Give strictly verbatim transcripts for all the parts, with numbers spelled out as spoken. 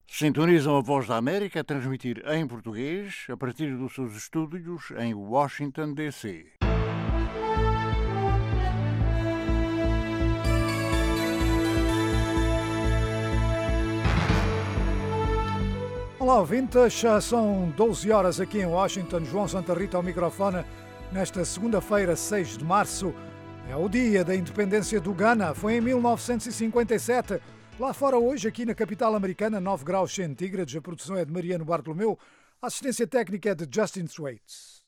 Sintonizam a Voz da América a transmitir em português a partir dos seus estúdios em Washington, D C. Olá, ouvintes, já são doze horas aqui em Washington. João Santa Rita ao microfone nesta segunda-feira, seis de março. É o dia da independência do Ghana. Foi em mil novecentos e cinquenta e sete. Lá fora hoje, aqui na capital americana, nove graus centígrados. A produção é de Mariano Bartolomeu. A assistência técnica é de Justin Thwaites.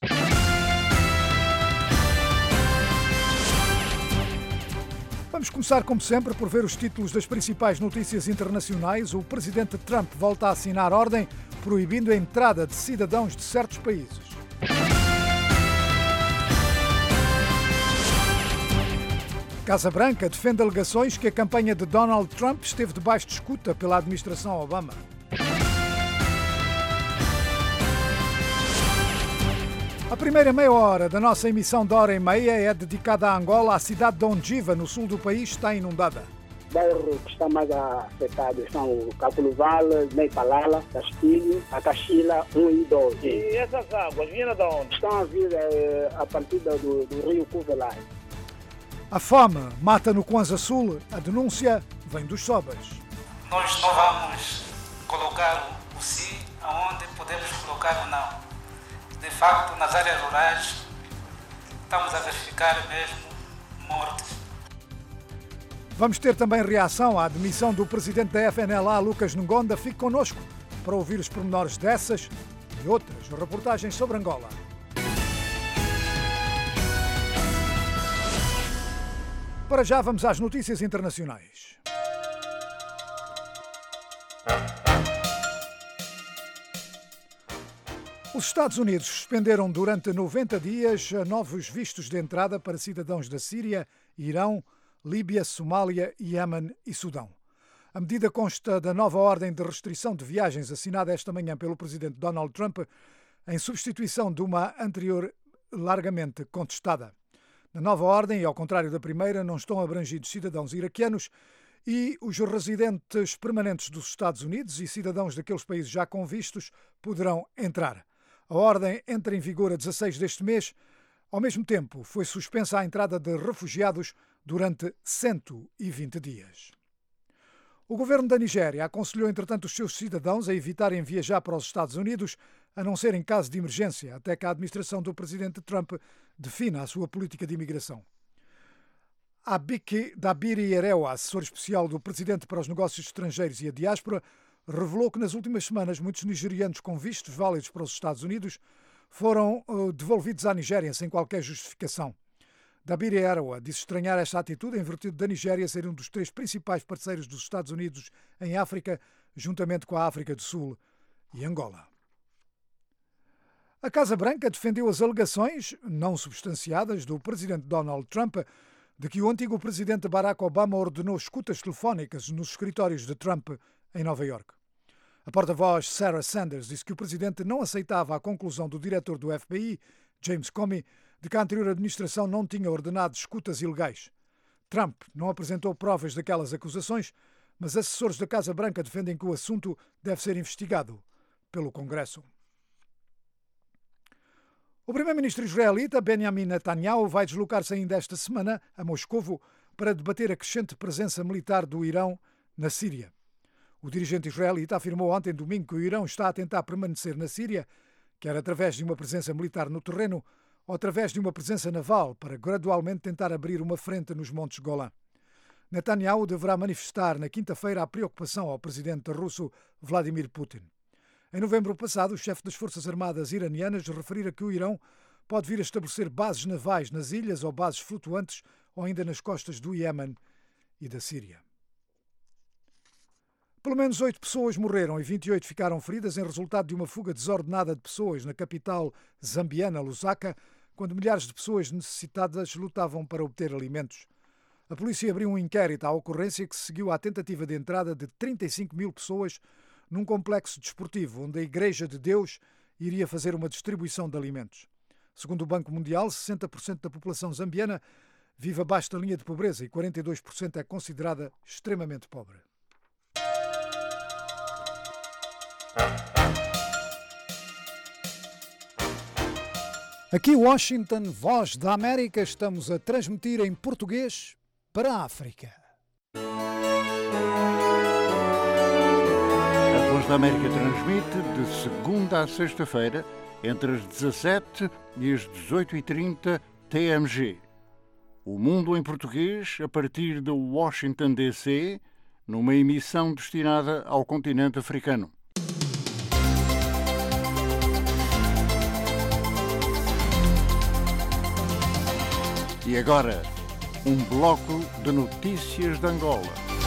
Vamos começar, como sempre, por ver os títulos das principais notícias internacionais. O presidente Trump volta a assinar ordem proibindo a entrada de cidadãos de certos países. Casa Branca defende alegações que a campanha de Donald Trump esteve debaixo de escuta pela administração Obama. A primeira meia hora da nossa emissão de hora e meia é dedicada a Angola. A cidade de Ondiva, no sul do país, está inundada. O bairro que está mais afetado são o Capuloval, Meipalala, Castilho, a Caxila um e dois. E essas águas vêm de onde? Estão a vir é, a partir do, do rio Cuvelai. A fome mata no Kwanza Sul. A denúncia vem dos Sobas. Nós não vamos colocar o sim aonde podemos colocar o não. De facto, nas áreas rurais, estamos a verificar mesmo mortes. Vamos ter também reação à demissão do presidente da F N L A, Lucas Ngonda. Fique connosco para ouvir os pormenores dessas e outras reportagens sobre Angola. Para já vamos às notícias internacionais. Os Estados Unidos suspenderam durante noventa dias novos vistos de entrada para cidadãos da Síria, Irão, Líbia, Somália, Iémen e Sudão. A medida consta da nova ordem de restrição de viagens assinada esta manhã pelo presidente Donald Trump, em substituição de uma anterior largamente contestada. Na nova ordem, e ao contrário da primeira, não estão abrangidos cidadãos iraquianos e os residentes permanentes dos Estados Unidos e cidadãos daqueles países já com vistos poderão entrar. A ordem entra em vigor a dezasseis deste mês. Ao mesmo tempo, foi suspensa a entrada de refugiados durante cento e vinte dias. O governo da Nigéria aconselhou, entretanto, os seus cidadãos a evitarem viajar para os Estados Unidos, a não ser em caso de emergência, até que a administração do presidente Trump defina a sua política de imigração. Abike Dabiri Erewa, assessor especial do presidente para os negócios estrangeiros e a diáspora, revelou que nas últimas semanas muitos nigerianos com vistos válidos para os Estados Unidos foram uh, devolvidos à Nigéria sem qualquer justificação. Dabiri Erewa disse estranhar esta atitude em virtude da Nigéria ser um dos três principais parceiros dos Estados Unidos em África, juntamente com a África do Sul e Angola. A Casa Branca defendeu as alegações, não substanciadas, do presidente Donald Trump de que o antigo presidente Barack Obama ordenou escutas telefónicas nos escritórios de Trump em Nova Iorque. A porta-voz Sarah Sanders disse que o presidente não aceitava a conclusão do diretor do F B I, James Comey, de que a anterior administração não tinha ordenado escutas ilegais. Trump não apresentou provas daquelas acusações, mas assessores da Casa Branca defendem que o assunto deve ser investigado pelo Congresso. O primeiro-ministro israelita Benjamin Netanyahu vai deslocar-se ainda esta semana a Moscovo para debater a crescente presença militar do Irão na Síria. O dirigente israelita afirmou ontem, domingo, que o Irão está a tentar permanecer na Síria, quer através de uma presença militar no terreno ou através de uma presença naval, para gradualmente tentar abrir uma frente nos Montes Golã. Netanyahu deverá manifestar na quinta-feira a preocupação ao presidente russo Vladimir Putin. Em novembro passado, o chefe das Forças Armadas iranianas referira que o Irão pode vir a estabelecer bases navais nas ilhas ou bases flutuantes ou ainda nas costas do Iémen e da Síria. Pelo menos oito pessoas morreram e vinte e oito ficaram feridas em resultado de uma fuga desordenada de pessoas na capital zambiana, Lusaka, quando milhares de pessoas necessitadas lutavam para obter alimentos. A polícia abriu um inquérito à ocorrência que seguiu à tentativa de entrada de trinta e cinco mil pessoas num complexo desportivo onde a Igreja de Deus iria fazer uma distribuição de alimentos. Segundo o Banco Mundial, sessenta por cento da população zambiana vive abaixo da linha de pobreza e quarenta e dois por cento é considerada extremamente pobre. Aqui Washington, Voz da América, estamos a transmitir em português para a África. A Voz da América transmite de segunda a sexta-feira, entre as dezassete e as dezoito e trinta T M G. O Mundo em Português, a partir de Washington, D C, numa emissão destinada ao continente africano. E agora, um bloco de notícias de Angola.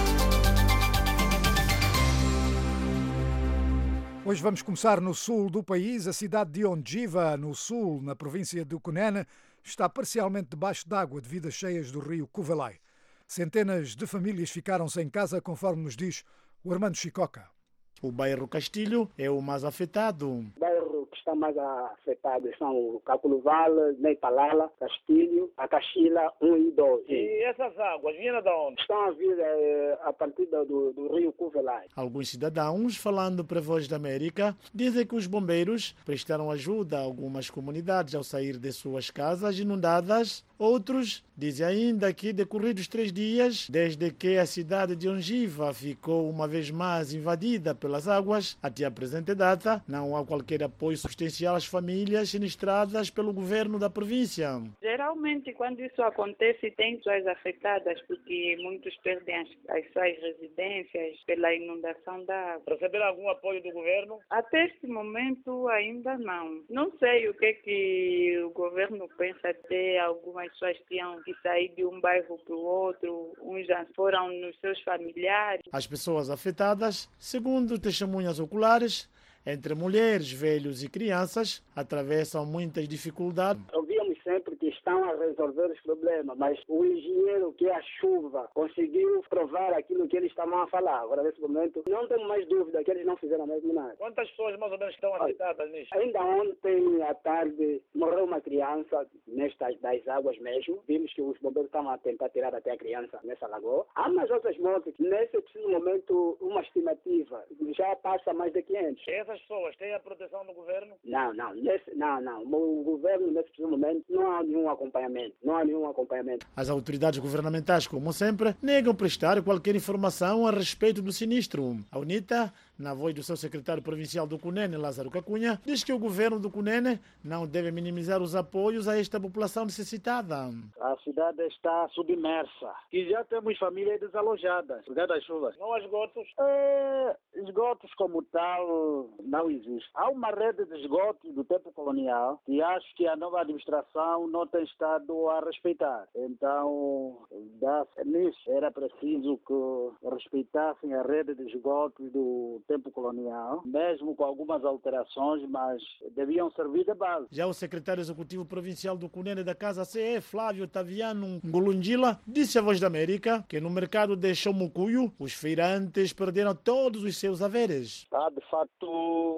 Hoje vamos começar no sul do país. A cidade de Ondjiva, no sul, na província do Cunene, está parcialmente debaixo d'água devido às cheias do rio Kuvelai. Centenas de famílias ficaram sem casa, conforme nos diz o Armando Chicoca. O bairro Castilho é o mais afetado. O bairro que está mais afetado são o Caculoval, Neipalala, Castilho, a Caxila um e dois. E essas águas vêm de onde? Estão a vir é, a partir do, do rio Kuvelai. Alguns cidadãos, falando para a Voz da América, dizem que os bombeiros prestaram ajuda a algumas comunidades ao sair de suas casas inundadas. Outros dizem ainda que, decorridos três dias, desde que a cidade de Ondjiva ficou uma vez mais invadida pelas águas, até a presente data, não há qualquer apoio substancial às famílias sinistradas pelo governo da província. Geralmente, quando isso acontece, tem pessoas afetadas, porque muitos perdem as, as suas residências pela inundação da água. Receberam algum apoio do governo? Até este momento, ainda não. Não sei o que, que o governo pensa ter. Algumas pessoas tinham que sair de um bairro para o outro, uns já foram nos seus familiares. As pessoas afetadas, segundo testemunhas oculares, entre mulheres, velhos e crianças, atravessam muitas dificuldades. Ouvíamos sempre que estão a resolver os problemas, mas o engenheiro, que é a chuva, conseguiu provar aquilo que eles estavam a falar. Agora, nesse momento, não tenho mais dúvida que eles não fizeram mesmo nada. Quantas pessoas mais ou menos estão afetadas nisso? Ainda ontem à tarde morreu uma criança nestas das águas mesmo. Vimos que os bombeiros estavam a tentar tirar até a criança nessa lagoa. Há mais outras mortes. Nesse preciso momento, uma estimativa já passa mais de quinhentos. Essas pessoas têm a proteção do governo? Não, não. Nesse, não, não. O governo, nesse preciso momento, não há nenhum acompanhamento. Não há nenhum acompanhamento. As autoridades governamentais, como sempre, negam prestar qualquer informação a respeito do sinistro. A UNITA, na voz do seu secretário provincial do Cunene, Lázaro Cacunha, diz que o governo do Cunene não deve minimizar os apoios a esta população necessitada. A cidade está submersa e já temos famílias desalojadas por causa das chuvas. Não há esgotos? É, esgotos como tal não existe. Há uma rede de esgotos do tempo colonial que acho que a nova administração não tem estado a respeitar. Então, nisso era preciso que respeitassem a rede de esgotos do tempo colonial, mesmo com algumas alterações, mas deviam servir de base. Já o secretário executivo provincial do Cunene da Casa C E, Flávio Taviano Ngulundjila, disse à Voz da América que no mercado de Chomucuyo os feirantes perderam todos os seus haveres. Há, de facto,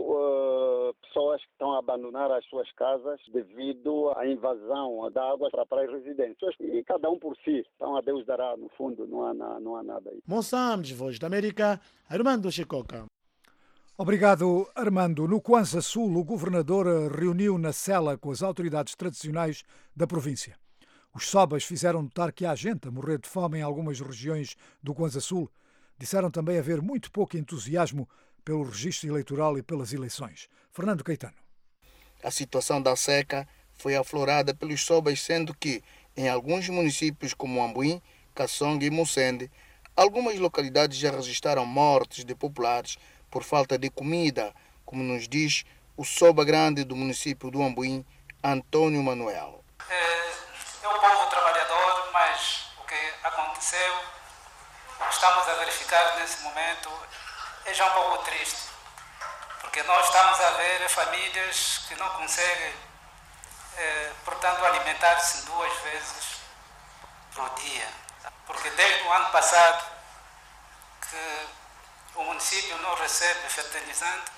uh, pessoas que estão a abandonar as suas casas devido à invasão da água para as residências. E cada um por si. Então, a Deus dará, no fundo, não há, não há nada aí. Moçambique, Voz da América, Armando Chicoca. Obrigado, Armando. No Kwanza Sul, o governador reuniu na cela com as autoridades tradicionais da província. Os sobas fizeram notar que há gente a morrer de fome em algumas regiões do Kwanza Sul. Disseram também haver muito pouco entusiasmo pelo registro eleitoral e pelas eleições. Fernando Caetano. A situação da seca foi aflorada pelos sobas, sendo que, em alguns municípios como Ambuim, Kassong e Mussende, algumas localidades já registraram mortes de populares por falta de comida, como nos diz o soba grande do município do Ambuim, Antônio Manuel. É, é o povo trabalhador, mas o que aconteceu, estamos a verificar nesse momento, é já um pouco triste, porque nós estamos a ver famílias que não conseguem, é, portanto, alimentar-se duas vezes por dia, porque desde o ano passado que o município não recebe fertilizante,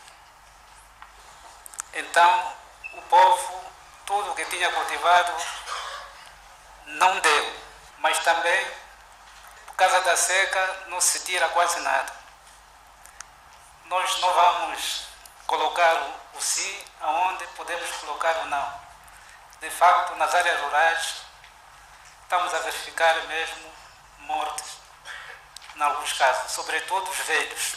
então o povo, tudo o que tinha cultivado, não deu. Mas também, por causa da seca, não se tira quase nada. Nós não vamos colocar o sim aonde podemos colocar o não. De facto, nas áreas rurais, estamos a verificar mesmo mortes, em alguns casos, sobretudo os velhos.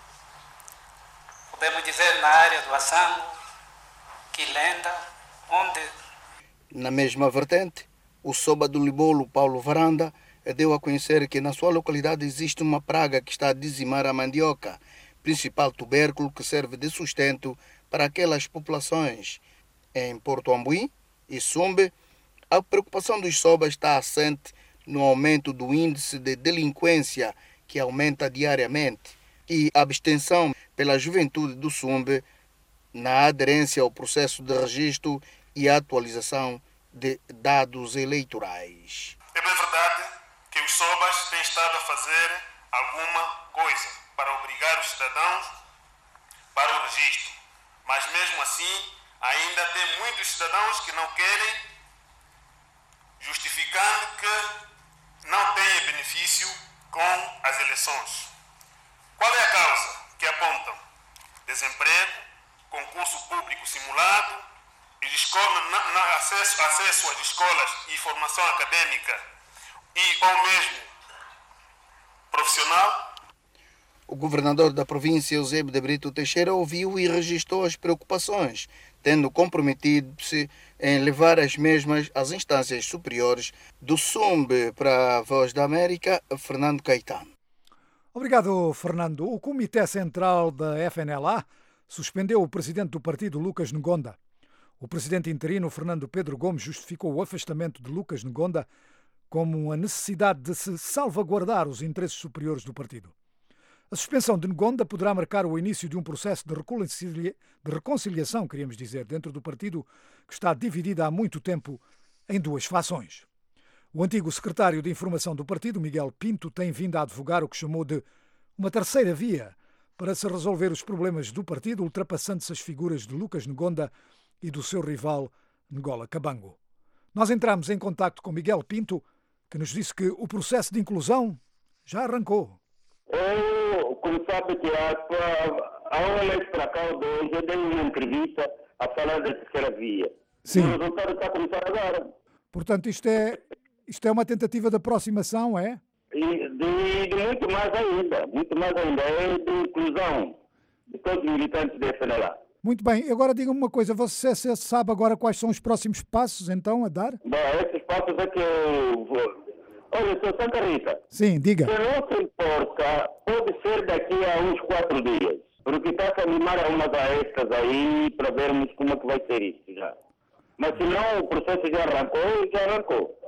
Podemos dizer na área do Assango, Quilenda, onde... Na mesma vertente, o Soba do Libolo, Paulo Varanda, deu a conhecer que na sua localidade existe uma praga que está a dizimar a mandioca, principal tubérculo que serve de sustento para aquelas populações. Em Porto Ambuim e Sumbe, a preocupação dos Sobas está assente no aumento do índice de delinquência, que aumenta diariamente, e a abstenção pela juventude do Sumbe na aderência ao processo de registro e atualização de dados eleitorais. É bem verdade que os Sobas têm estado a fazer alguma coisa para obrigar os cidadãos para o registro, mas mesmo assim ainda tem muitos cidadãos que não querem, justificando que não têm benefício com as eleições. Qual é a causa que apontam? Desemprego, concurso público simulado, escola, na, na acesso, acesso às escolas e formação acadêmica e ou mesmo profissional. O governador da província, Eusébio de Brito Teixeira, ouviu e registrou as preocupações, tendo comprometido-se em levar as mesmas às instâncias superiores do Sumbe. Para a Voz da América, Fernando Caetano. Obrigado, Fernando. O Comitê Central da F N L A suspendeu o presidente do partido, Lucas Ngonda. O presidente interino, Fernando Pedro Gomes, justificou o afastamento de Lucas Ngonda como a necessidade de se salvaguardar os interesses superiores do partido. A suspensão de Ngonda poderá marcar o início de um processo de, reconcilia... de reconciliação, queríamos dizer, dentro do partido que está dividido há muito tempo em duas fações. O antigo secretário de Informação do partido, Miguel Pinto, tem vindo a advogar o que chamou de uma terceira via para se resolver os problemas do partido, ultrapassando-se as figuras de Lucas Ngonda e do seu rival Ngola Kabango. Nós entramos em contacto com Miguel Pinto, que nos disse que o processo de inclusão já arrancou. Eu, como sabe que há um mês para cá, eu dei uma entrevista a falar da terceira via. Sim. O resultado está a começar agora. Portanto, isto é, isto é uma tentativa de aproximação, é? E de, de muito mais ainda, muito mais ainda, é de inclusão de todos os militantes da F N L A. Muito bem, agora diga-me uma coisa, você sabe agora quais são os próximos passos, então, a dar? Bom, esses passos é que eu vou... Olha, Sr. Santa Rita. Sim, diga. Se não se importa, pode ser daqui a uns quatro dias. Porque está a animar a umas a estas aí para vermos como é que vai ser isso já. Mas se não, o processo já arrancou, já arrancou.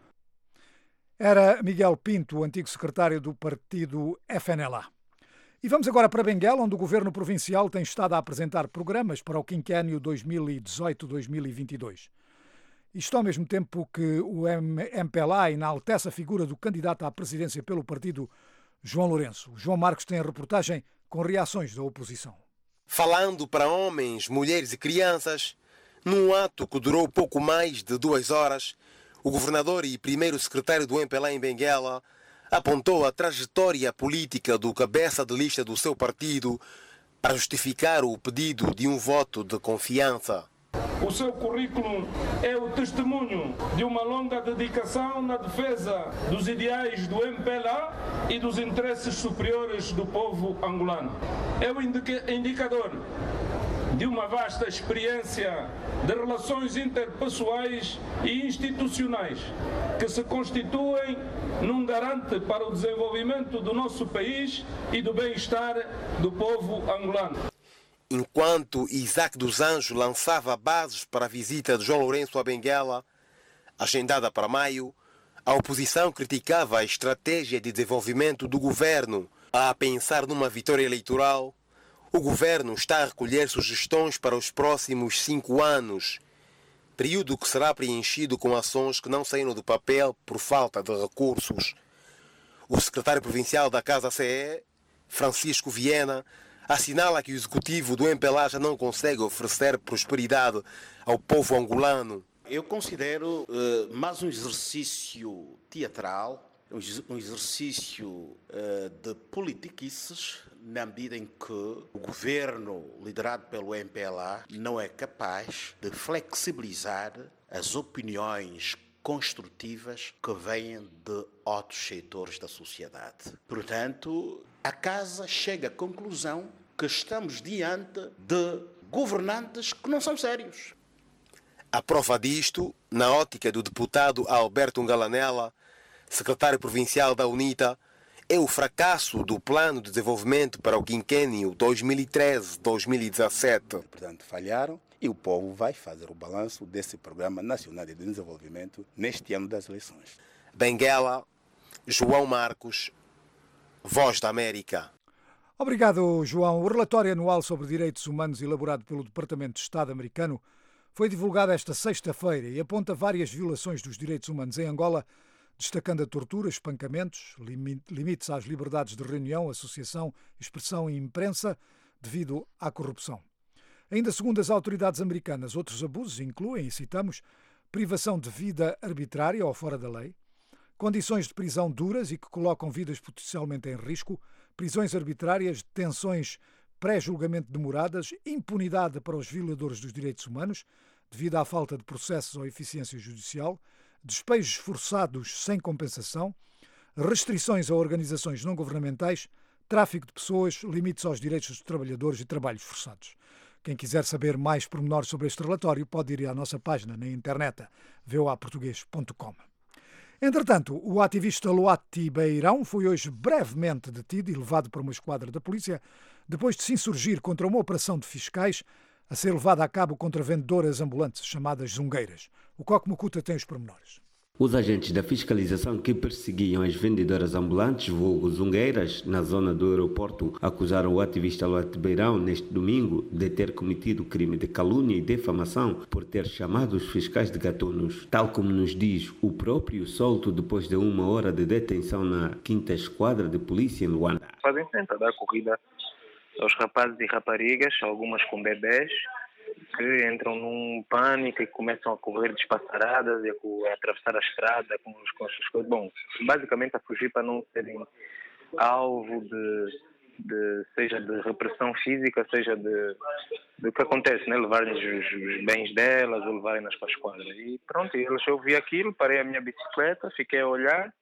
Era Miguel Pinto, o antigo secretário do partido F N L A. E vamos agora para Benguela, onde o governo provincial tem estado a apresentar programas para o quinquênio dois mil e dezoito a dois mil e vinte e dois. Isto ao mesmo tempo que o M P L A enaltece a figura do candidato à presidência pelo partido, João Lourenço. O João Marcos tem a reportagem com reações da oposição. Falando para homens, mulheres e crianças, num ato que durou pouco mais de duas horas, o governador e primeiro secretário do M P L A em Benguela apontou a trajetória política do cabeça de lista do seu partido para justificar o pedido de um voto de confiança. O seu currículo é o testemunho de uma longa dedicação na defesa dos ideais do M P L A e dos interesses superiores do povo angolano. É o indicador de uma vasta experiência de relações interpessoais e institucionais que se constituem num garante para o desenvolvimento do nosso país e do bem-estar do povo angolano. Enquanto Isaac dos Anjos lançava bases para a visita de João Lourenço a Benguela, agendada para maio, a oposição criticava a estratégia de desenvolvimento do governo. A pensar numa vitória eleitoral, o governo está a recolher sugestões para os próximos cinco anos, período que será preenchido com ações que não saíram do papel por falta de recursos. O secretário provincial da Casa C E, Francisco Viena, assinala que o executivo do M P L A já não consegue oferecer prosperidade ao povo angolano. Eu considero uh, mais um exercício teatral um exercício uh, de politiquices, na medida em que o governo liderado pelo M P L A não é capaz de flexibilizar as opiniões construtivas que vêm de outros setores da sociedade. Portanto, a Casa chega à conclusão que estamos diante de governantes que não são sérios. A prova disto, na ótica do deputado Alberto Ngalanella, secretário provincial da UNITA, é o fracasso do Plano de Desenvolvimento para o quinquênio dois mil e treze a dois mil e dezassete. Portanto, falharam e o povo vai fazer o balanço desse Programa Nacional de Desenvolvimento neste ano das eleições. Benguela, João Marcos, Voz da América. Obrigado, João. O relatório anual sobre direitos humanos elaborado pelo Departamento de Estado americano foi divulgado esta sexta-feira e aponta várias violações dos direitos humanos em Angola, destacando a tortura, espancamentos, limites às liberdades de reunião, associação, expressão e imprensa devido à corrupção. Ainda segundo as autoridades americanas, outros abusos incluem, e citamos, privação de vida arbitrária ou fora da lei, condições de prisão duras e que colocam vidas potencialmente em risco, prisões arbitrárias, detenções pré-julgamento demoradas, impunidade para os violadores dos direitos humanos, devido à falta de processos ou eficiência judicial, despejos forçados sem compensação, restrições a organizações não governamentais, tráfico de pessoas, limites aos direitos dos trabalhadores e trabalhos forçados. Quem quiser saber mais pormenores sobre este relatório pode ir à nossa página na internet v o a português ponto com. Entretanto, o ativista Luati Beirão foi hoje brevemente detido e levado para uma esquadra da polícia depois de se insurgir contra uma operação de fiscais a ser levada a cabo contra vendedoras ambulantes chamadas zungueiras. O Coque Mucuta tem os pormenores. Os agentes da fiscalização que perseguiam as vendedoras ambulantes, vulgo zungueiras, na zona do aeroporto, acusaram o ativista Luati Beirão neste domingo de ter cometido crime de calúnia e defamação por ter chamado os fiscais de gatunos, tal como nos diz o próprio solto depois de uma hora de detenção na quinta esquadra de polícia em Luanda. Fazem sempre dar corrida aos rapazes e raparigas, algumas com bebés, que entram num pânico e começam a correr despassaradas e a, a atravessar a estrada com os com as coisas. Bom, basicamente a fugir para não serem alvo de, de seja de repressão física, seja de do que acontece, né? Levarem os, os bens delas ou levarem-nas para a esquadra. E pronto, eles, eu vi aquilo, parei a minha bicicleta, fiquei a olhar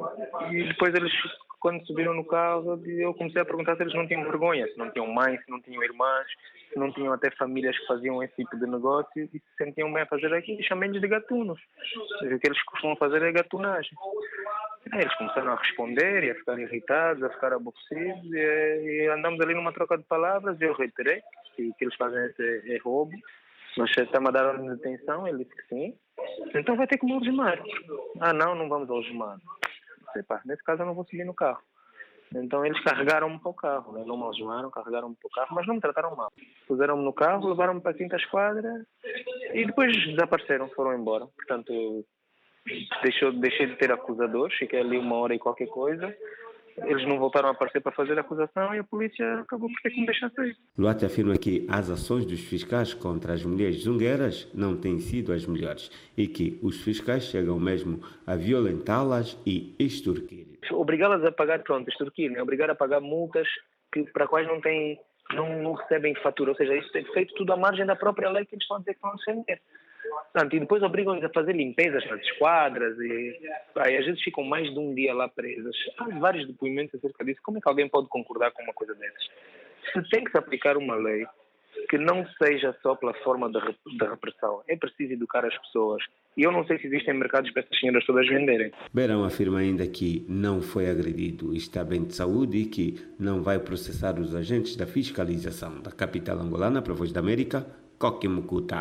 e depois eles, quando subiram no carro, eu comecei a perguntar se eles não tinham vergonha, se não tinham mães, se não tinham irmãs, se não tinham até famílias que faziam esse tipo de negócio e se sentiam bem a fazer aquilo, e chamei-lhes de gatunos. O que eles costumam fazer é gatunagem. Eles começaram a responder e a ficar irritados, a ficar aborrecidos e, e andamos ali numa troca de palavras e eu reiterei que o que eles fazem é, é roubo. Nós estamos a dar ordem de detenção, ele disse que sim. Então vai ter que me algemar. Ah não, não vamos algemar. Pá, nesse caso eu não vou seguir no carro. Então eles carregaram-me para o carro, né? Não me algemaram, carregaram-me para o carro, mas não me trataram mal. Puseram-me no carro, levaram-me para a quinta esquadra e depois desapareceram, foram embora. Portanto, eu deixou, deixei de ter acusadores, fiquei ali uma hora e qualquer coisa. Eles não voltaram a aparecer para fazer a acusação e a polícia acabou por ter que me deixar sair. Luati afirma que as ações dos fiscais contra as mulheres zungueiras não têm sido as melhores e que os fiscais chegam mesmo a violentá-las e extorquir. Obrigá-las a pagar, pronto, extorquir, né? Obrigar a pagar multas que, para quais não, têm, não, não recebem fatura. Ou seja, isso é feito tudo à margem da própria lei que eles estão a dizer que vão defender. Portanto, e depois obrigam-nos a fazer limpezas nas esquadras e, pá, e às vezes ficam mais de um dia lá presas. Há vários depoimentos acerca disso. Como é que alguém pode concordar com uma coisa dessas? Se tem que se aplicar uma lei que não seja só pela forma da, da repressão, é preciso educar as pessoas. E eu não sei se existem mercados para essas senhoras todas venderem. Beirão afirma ainda que não foi agredido, está bem de saúde e que não vai processar os agentes da fiscalização. Da capital angolana, para a Voz da América, Coque Mucuta.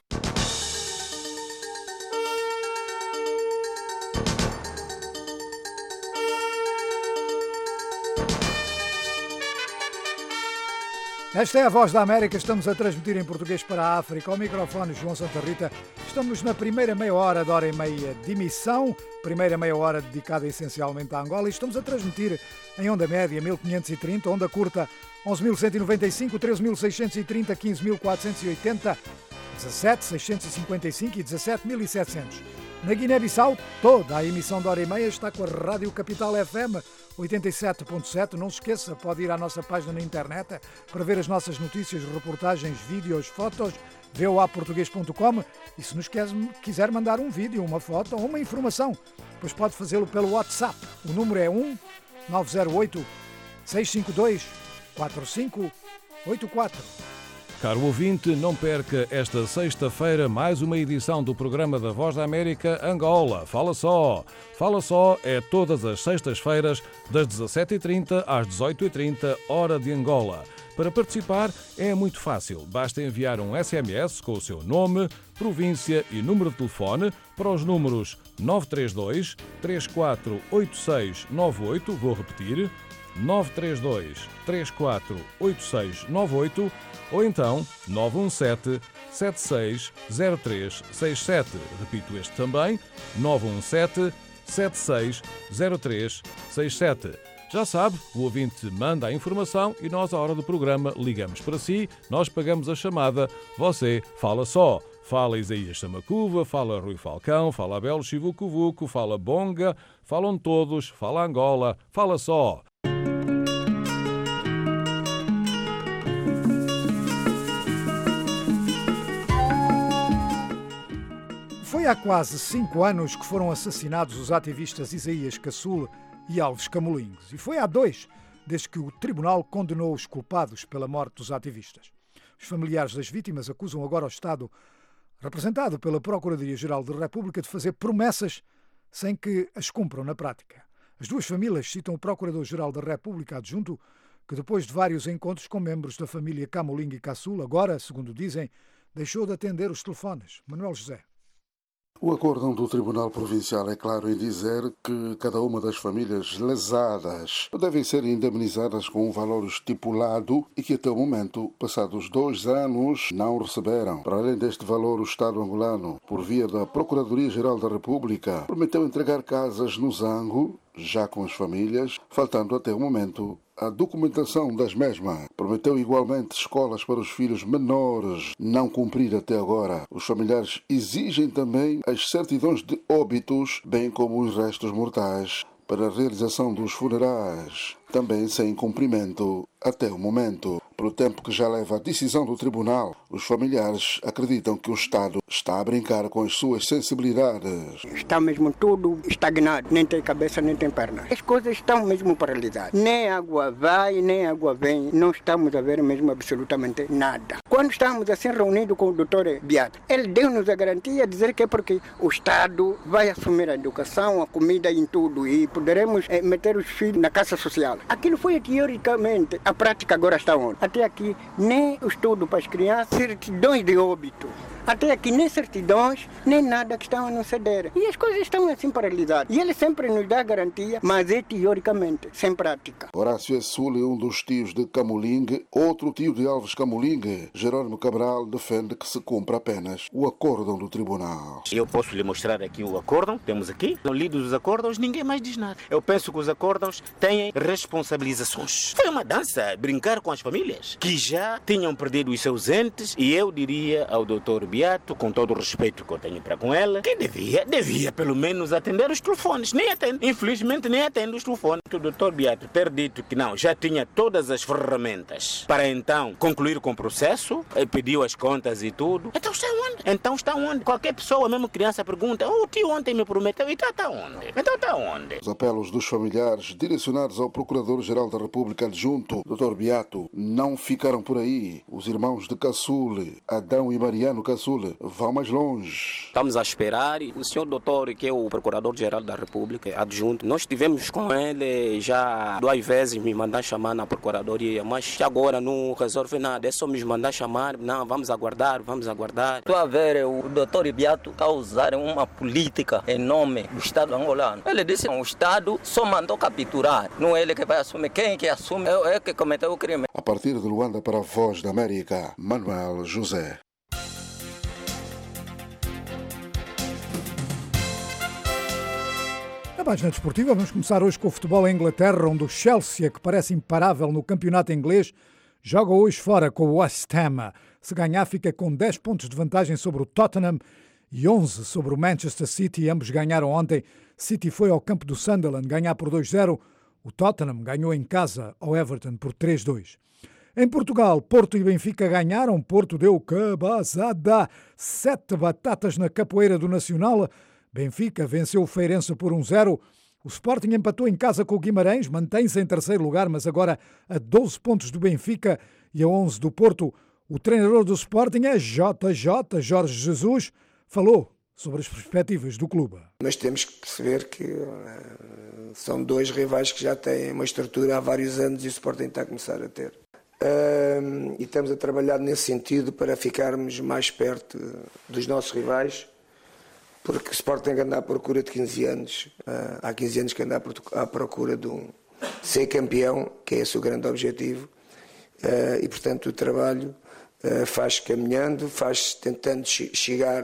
Esta é a Voz da América, estamos a transmitir em português para a África. Ao microfone João Santa Rita. Estamos na primeira meia hora de hora e meia de emissão, primeira meia hora dedicada essencialmente à Angola, e estamos a transmitir em onda média mil quinhentos e trinta, onda curta onze mil cento e noventa e cinco, treze mil seiscentos e trinta, quinze mil quatrocentos e oitenta, dezassete mil seiscentos e cinquenta e cinco e dezassete mil e setecentos. Na Guiné-Bissau, toda a emissão de hora e meia está com a Rádio Capital F M oitenta e sete ponto sete. Não se esqueça, pode ir à nossa página na internet para ver as nossas notícias, reportagens, vídeos, fotos, v o a português ponto com, e se nos quiser mandar um vídeo, uma foto ou uma informação, pois pode fazê-lo pelo WhatsApp. O número é um nove zero oito, seis cinco dois, quatro cinco oito quatro. Caro ouvinte, não perca esta sexta-feira mais uma edição do programa da Voz da América Angola. Fala Só! Fala Só é todas as sextas-feiras, das dezassete e trinta às dezoito e trinta, hora de Angola. Para participar é muito fácil. Basta enviar um S M S com o seu nome, província e número de telefone para os números nove três dois, três quatro oito seis nove oito, vou repetir, nove três dois, três quatro oito seis nove oito, ou então nove um sete, sete seis zero três seis sete. Repito este também, nove um sete, sete seis zero três seis sete. Já sabe, o ouvinte manda a informação e nós, à hora do programa, ligamos para si, nós pagamos a chamada, você fala só. Fala Isaías Samacuva, fala Rui Falcão, fala Abel Chivucuvuco, fala Bonga, falam todos, fala Angola, fala só. Foi há quase cinco anos que foram assassinados os ativistas Isaías Caçul e Alves Camolinhos. E foi há dois desde que o tribunal condenou os culpados pela morte dos ativistas. Os familiares das vítimas acusam agora o Estado, representado pela Procuradoria-Geral da República, de fazer promessas sem que as cumpram na prática. As duas famílias citam o Procurador-Geral da República adjunto, que depois de vários encontros com membros da família Camolinho e Caçul, agora, segundo dizem, deixou de atender os telefones. Manuel José. O acórdão do Tribunal Provincial é claro em dizer que cada uma das famílias lesadas devem ser indemnizadas com um valor estipulado e que até o momento, passados dois anos, não receberam. Para além deste valor, o Estado angolano, por via da Procuradoria-Geral da República, prometeu entregar casas no Zango, já com as famílias, faltando até o momento a documentação das mesmas. Prometeu igualmente escolas para os filhos menores, não cumprir até agora. Os familiares exigem também as certidões de óbitos, bem como os restos mortais, para a realização dos funerais, também sem cumprimento até o momento. Pelo tempo que já leva a decisão do tribunal, os familiares acreditam que o Estado está a brincar com as suas sensibilidades. Está mesmo tudo estagnado, nem tem cabeça, nem tem perna. As coisas estão mesmo paralisadas. Nem água vai, nem água vem. Não estamos a ver mesmo absolutamente nada. Quando estávamos assim reunidos com o doutor Beato, ele deu-nos a garantia de dizer que é porque o Estado vai assumir a educação, a comida em tudo e poderemos é, meter os filhos na casa social. Aquilo foi teoricamente, a prática agora está onde? Até aqui, nem o estudo para as crianças, certidões de óbito. Até aqui, nem certidões, nem nada que estão a nos ceder. E as coisas estão assim paralisadas. E ele sempre nos dá garantia, mas é teoricamente, sem prática. Horácio Essul é um dos tios de Camolingue. Outro tio de Alves Camolingue, Jerônimo Cabral, defende que se cumpra apenas o acórdão do tribunal. Eu posso lhe mostrar aqui o acórdão, temos aqui. Não lidos os acórdãos, ninguém mais diz nada. Eu penso que os acórdãos têm responsabilizações. Foi uma dança, brincar com as famílias, que já tinham perdido os seus entes, e eu diria ao doutor Beato, com todo o respeito que eu tenho para com ela, que devia, devia pelo menos atender os telefones. Nem atende. Infelizmente, nem atende os telefones. O doutor Beato ter dito que não, já tinha todas as ferramentas para então concluir com o processo, pediu as contas e tudo. Então está onde? Então está onde? Qualquer pessoa, mesmo criança, pergunta, oh, o tio ontem me prometeu, então está onde? Então está onde? Os apelos dos familiares direcionados ao Procurador-Geral da República adjunto, doutor Beato, não ficaram por aí. Os irmãos de Caçul, Adão e Mariano Caçul, vão mais longe. Estamos a esperar. O senhor doutor, que é o Procurador-Geral da República, adjunto, nós estivemos com ele já duas vezes, me mandar chamar na Procuradoria, mas agora não resolve nada, é só me mandar chamar, não, vamos aguardar, vamos aguardar. Estou a ver, o doutor Beato está a usar uma política em nome do Estado angolano. Ele disse que o Estado só mandou capturar, não é ele que vai assumir. Quem que assume é, é que cometeu o crime. A partir de Luanda para a Voz da América, Manuel José. Na página desportiva, vamos começar hoje com o futebol em Inglaterra, onde o Chelsea, que parece imparável no campeonato inglês, joga hoje fora com o West Ham. Se ganhar, fica com dez pontos de vantagem sobre o Tottenham e onze sobre o Manchester City. Ambos ganharam ontem. City foi ao campo do Sunderland ganhar por dois a zero. O Tottenham ganhou em casa ao Everton por três a dois. Em Portugal, Porto e Benfica ganharam. Porto deu cabazada, sete batatas na capoeira do Nacional. Benfica venceu o Feirense por um a zero. O Sporting empatou em casa com o Guimarães, mantém-se em terceiro lugar, mas agora a doze pontos do Benfica e a onze do Porto. O treinador do Sporting é J J, Jorge Jesus, falou sobre as perspectivas do clube. Mas temos que perceber que uh, são dois rivais que já têm uma estrutura há vários anos e o Sporting está a começar a ter. Uh, e estamos a trabalhar nesse sentido para ficarmos mais perto dos nossos rivais, porque o Sporting anda à procura de quinze anos, uh, há quinze anos que anda à procura de um, ser campeão, que é esse o grande objetivo, uh, e portanto o trabalho uh, faz caminhando, faz tentando chegar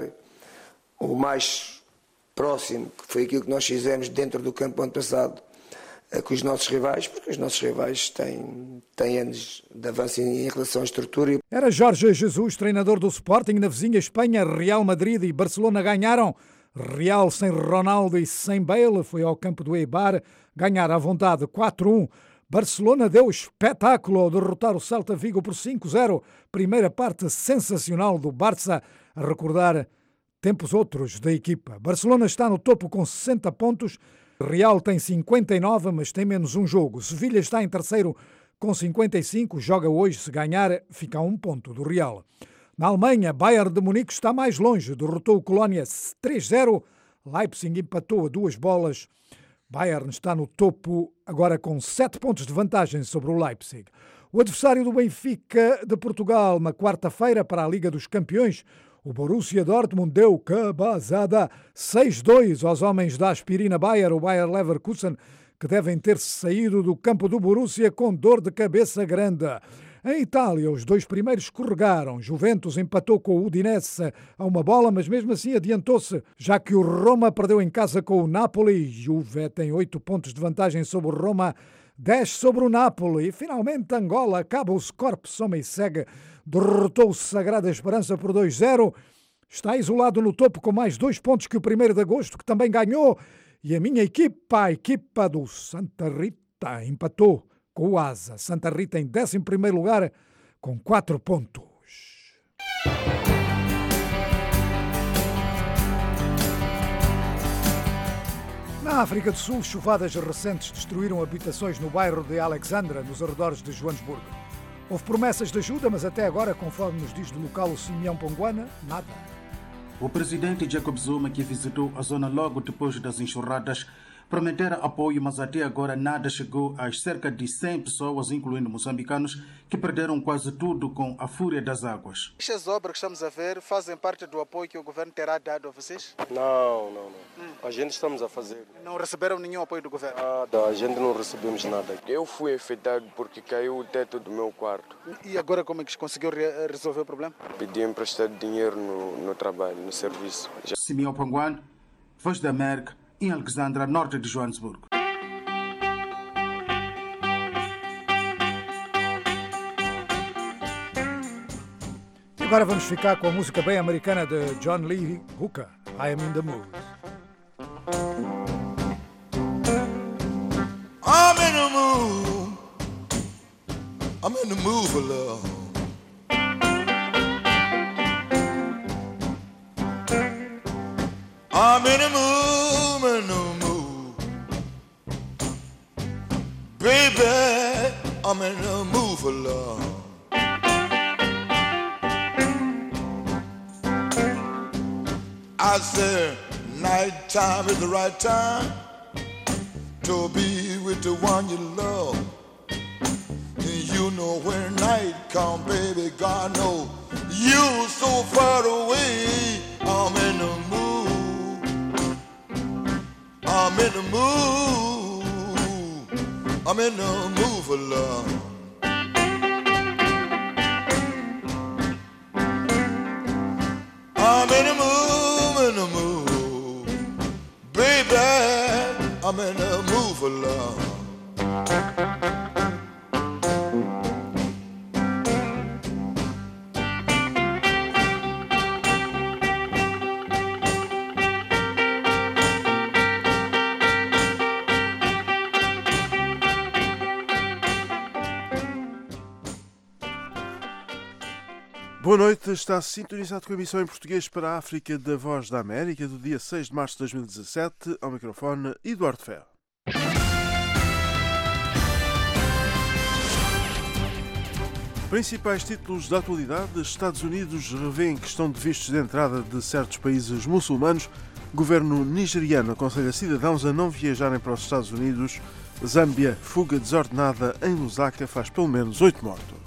o mais próximo, que foi aquilo que nós fizemos dentro do campo ano passado, uh, com os nossos rivais, porque os nossos rivais têm, têm anos de avanço em, em relação à estrutura. Era Jorge Jesus, treinador do Sporting. Na vizinha Espanha, Real Madrid e Barcelona ganharam. Real sem Ronaldo e sem Bale foi ao campo do Eibar ganhar à vontade quatro a um. Barcelona deu espetáculo ao derrotar o Celta Vigo por cinco a zero. Primeira parte sensacional do Barça, a recordar tempos outros da equipa. Barcelona está no topo com sessenta pontos. Real tem cinquenta e nove, mas tem menos um jogo. Sevilha está em terceiro com cinquenta e cinco. Joga hoje, se ganhar, fica a um ponto do Real. Na Alemanha, Bayern de Munique está mais longe, derrotou o Colónia três a zero, Leipzig empatou a duas bolas. Bayern está no topo agora com sete pontos de vantagem sobre o Leipzig. O adversário do Benfica de Portugal na quarta-feira para a Liga dos Campeões, o Borussia Dortmund deu cabazada seis a dois aos homens da aspirina Bayer, o Bayer Leverkusen, que devem ter saído do campo do Borussia com dor de cabeça grande. Em Itália, os dois primeiros escorregaram. Juventus empatou com o Udinese a uma bola, mas mesmo assim adiantou-se, já que o Roma perdeu em casa com o Napoli. Juve tem oito pontos de vantagem sobre o Roma, dez sobre o Napoli. E finalmente Angola acaba o Scorp Soma e segue. Derrotou o Sagrada Esperança por dois a zero. Está isolado no topo com mais dois pontos que o primeiro de agosto, que também ganhou. E a minha equipa, a equipa do Santa Rita, empatou com o Asa. Santa Rita em décimo primeiro lugar com quatro pontos. Na África do Sul, chuvadas recentes destruíram habitações no bairro de Alexandra, nos arredores de Joanesburgo. Houve promessas de ajuda, mas até agora, conforme nos diz do local o Simeão Ponguana, nada. O presidente Jacob Zuma, que visitou a zona logo depois das enxurradas, prometera apoio, mas até agora nada chegou às cerca de cem pessoas, incluindo moçambicanos, que perderam quase tudo com a fúria das águas. Estas obras que estamos a ver fazem parte do apoio que o governo terá dado a vocês? Não, não, não. Hum. A gente estamos a fazer. Não receberam nenhum apoio do governo? Nada, a gente não recebemos nada. Eu fui afetado porque caiu o teto do meu quarto. E agora como é que conseguiu re resolver o problema? Pedi emprestado dinheiro no, no trabalho, no serviço. Já... Simeão Panguan, Voz da América, em Alexandra, norte de Joanesburgo. Agora vamos ficar com a música bem americana de John Lee Hooker, I Am in the Mood. I'm in the mood, I'm in the mood for love. I'm in the mood, I'm in the mood. Baby, I'm in the mood for love. I said, night time is the right time to be with the one you love. And you know when night come, baby, God knows you so far away. I'm in the mood, I'm in the mood, I'm in the mood for love. I'm in the mood, in the mood, baby, I'm in the mood for love. Boa noite, está sintonizado com a emissão em português para a África da Voz da América do dia seis de março de dois mil e dezassete. Ao microfone, Eduardo Ferro. Principais títulos da atualidade: Estados Unidos revêem questão de vistos de entrada de certos países muçulmanos. Governo nigeriano aconselha cidadãos a não viajarem para os Estados Unidos. Zâmbia, fuga desordenada em Lusaka faz pelo menos oito mortos.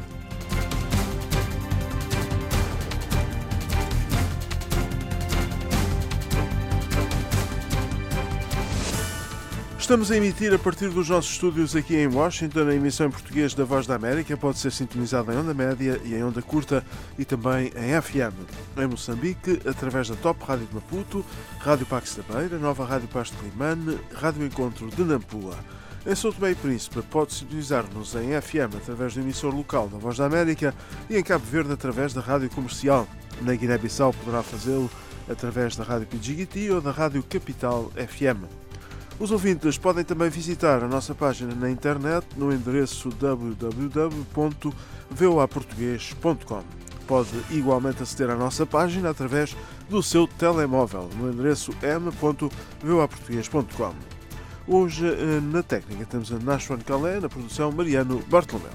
Estamos a emitir a partir dos nossos estúdios aqui em Washington. A emissão em português da Voz da América pode ser sintonizada em onda média e em onda curta e também em F M. Em Moçambique, através da Top Rádio de Maputo, Rádio Pax da Beira, Nova Rádio Pasto de Limane, Rádio Encontro de Nampula. Em São Tomé e Príncipe pode sintonizar-nos em F M através do emissor local da Voz da América e em Cabo Verde através da Rádio Comercial. Na Guiné-Bissau poderá fazê-lo através da Rádio Pidjigiti ou da Rádio Capital F M. Os ouvintes podem também visitar a nossa página na internet no endereço w w w ponto v o a português ponto com. Pode igualmente aceder à nossa página através do seu telemóvel no endereço m ponto v o a português ponto com. Hoje, na técnica, temos a Nashwan Calé, na produção Mariano Bartolomeu.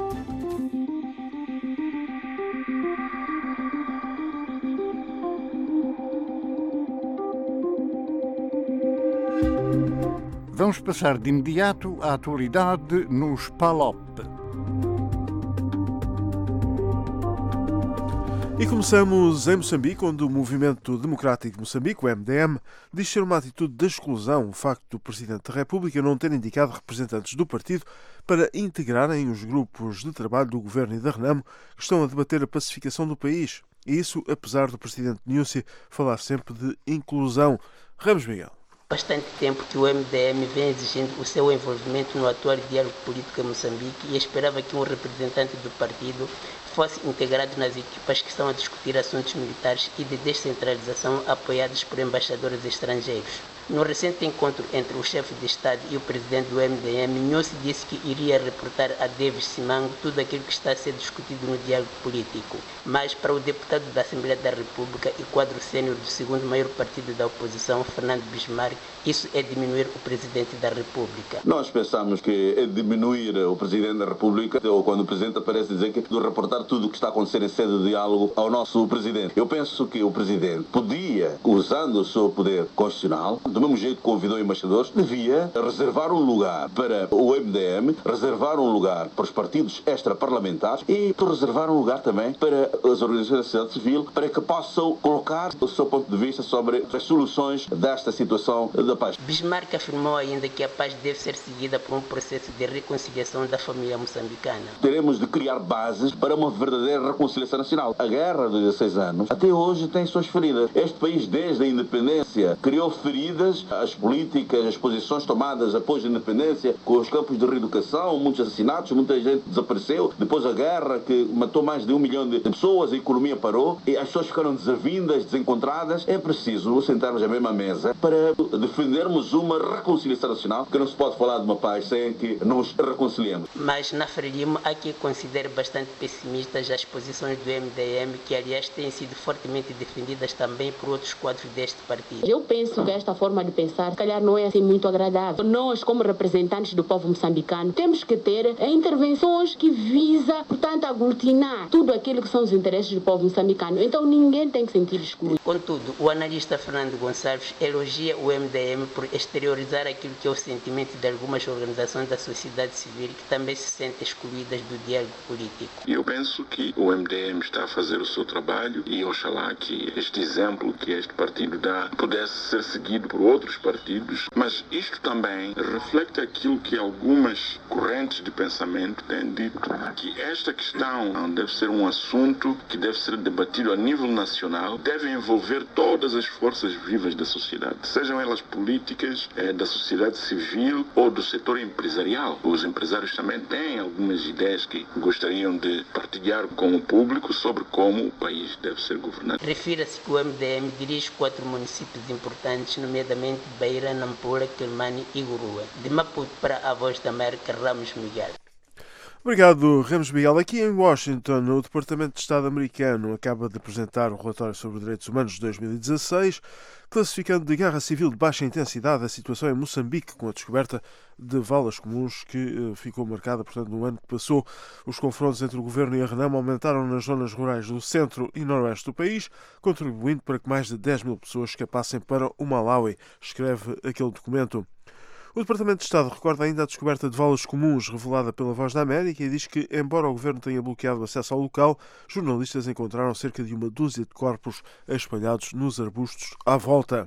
Vamos passar de imediato à atualidade nos P A L O P. E começamos em Moçambique, onde o Movimento Democrático de Moçambique, o M D M, diz ser uma atitude de exclusão o facto do Presidente da República não ter indicado representantes do partido para integrarem os grupos de trabalho do Governo e da Renamo que estão a debater a pacificação do país. E isso apesar do Presidente Nyusi falar sempre de inclusão. Ramos Miguel. Bastante tempo que o M D M vem exigindo o seu envolvimento no atual diálogo político em Moçambique e esperava que um representante do partido fosse integrado nas equipas que estão a discutir assuntos militares e de descentralização apoiados por embaixadores estrangeiros. No recente encontro entre o chefe de Estado e o presidente do M D M, Nyusi disse que iria reportar a Davis Simango tudo aquilo que está a ser discutido no diálogo político. Mas para o deputado da Assembleia da República e quadro sênior do segundo maior partido da oposição, Fernando Bismarck, isso é diminuir o presidente da República. Nós pensamos que é diminuir o presidente da República, ou quando o presidente aparece dizer que de reportar tudo o que está a acontecer em sede de diálogo ao nosso presidente. Eu penso que o presidente podia, usando o seu poder constitucional, do mesmo jeito que convidou embaixadores, devia reservar um lugar para o M D M, reservar um lugar para os partidos extraparlamentares e reservar um lugar também para as organizações da sociedade civil, para que possam colocar o seu ponto de vista sobre as soluções desta situação da paz. Bismarck afirmou ainda que a paz deve ser seguida por um processo de reconciliação da família moçambicana. Teremos de criar bases para uma verdadeira reconciliação nacional. A guerra de dezesseis anos até hoje tem suas feridas. Este país, desde a independência, criou feridas. As políticas, as posições tomadas após a independência, com os campos de reeducação, muitos assassinatos, muita gente desapareceu. Depois a guerra, que matou mais de um milhão de pessoas, a economia parou e as pessoas ficaram desavindas, desencontradas. É preciso sentarmos à mesma mesa para defendermos uma reconciliação nacional, porque não se pode falar de uma paz sem que nos reconciliemos. Mas na Frelimo há quem considere bastante pessimistas as posições do M D M, que aliás têm sido fortemente defendidas também por outros quadros deste partido. Eu penso que esta forma de pensar, se calhar não é assim muito agradável. Nós, como representantes do povo moçambicano, temos que ter intervenções que visa, portanto, aglutinar tudo aquilo que são os interesses do povo moçambicano. Então ninguém tem que sentir excluído. Contudo, o analista Fernando Gonçalves elogia o M D M por exteriorizar aquilo que é o sentimento de algumas organizações da sociedade civil que também se sentem excluídas do diálogo político. Eu penso que o M D M está a fazer o seu trabalho e oxalá que este exemplo que este partido dá pudesse ser seguido por outros partidos, mas isto também reflete aquilo que algumas correntes de pensamento têm dito, que esta questão deve ser um assunto que deve ser debatido a nível nacional, deve envolver todas as forças vivas da sociedade, sejam elas políticas, é, da sociedade civil ou do setor empresarial. Os empresários também têm algumas ideias que gostariam de partilhar com o público sobre como o país deve ser governado. Refira-se que o M D M dirige quatro municípios importantes, nomeadamente Beira, Nampula, Quelimane e Gurua. De Maputo para a Voz da América, Ramos Miguel. Obrigado, Ramos Miguel. Aqui em Washington, o Departamento de Estado americano acaba de apresentar o relatório sobre direitos humanos de dois mil e dezasseis, classificando de guerra civil de baixa intensidade a situação em Moçambique, com a descoberta de valas comuns que ficou marcada, portanto, no ano que passou. Os confrontos entre o governo e a Renamo aumentaram nas zonas rurais do centro e noroeste do país, contribuindo para que mais de dez mil pessoas escapassem para o Malawi, escreve aquele documento. O Departamento de Estado recorda ainda a descoberta de valas comuns revelada pela Voz da América e diz que, embora o governo tenha bloqueado o acesso ao local, jornalistas encontraram cerca de uma dúzia de corpos espalhados nos arbustos à volta.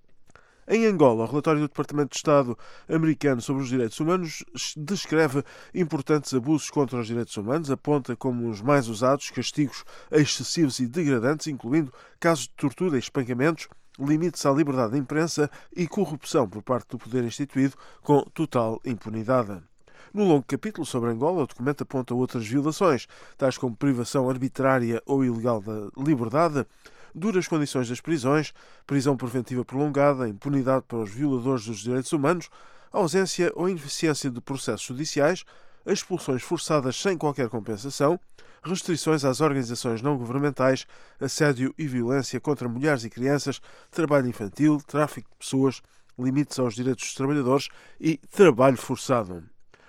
Em Angola, o relatório do Departamento de Estado americano sobre os direitos humanos descreve importantes abusos contra os direitos humanos, aponta como os mais usados castigos excessivos e degradantes, incluindo casos de tortura e espancamentos, limites à liberdade de imprensa e corrupção por parte do poder instituído com total impunidade. No longo capítulo sobre Angola, o documento aponta outras violações, tais como privação arbitrária ou ilegal da liberdade, duras condições das prisões, prisão preventiva prolongada, impunidade para os violadores dos direitos humanos, ausência ou ineficiência de processos judiciais, expulsões forçadas sem qualquer compensação, restrições às organizações não governamentais, assédio e violência contra mulheres e crianças, trabalho infantil, tráfico de pessoas, limites aos direitos dos trabalhadores e trabalho forçado.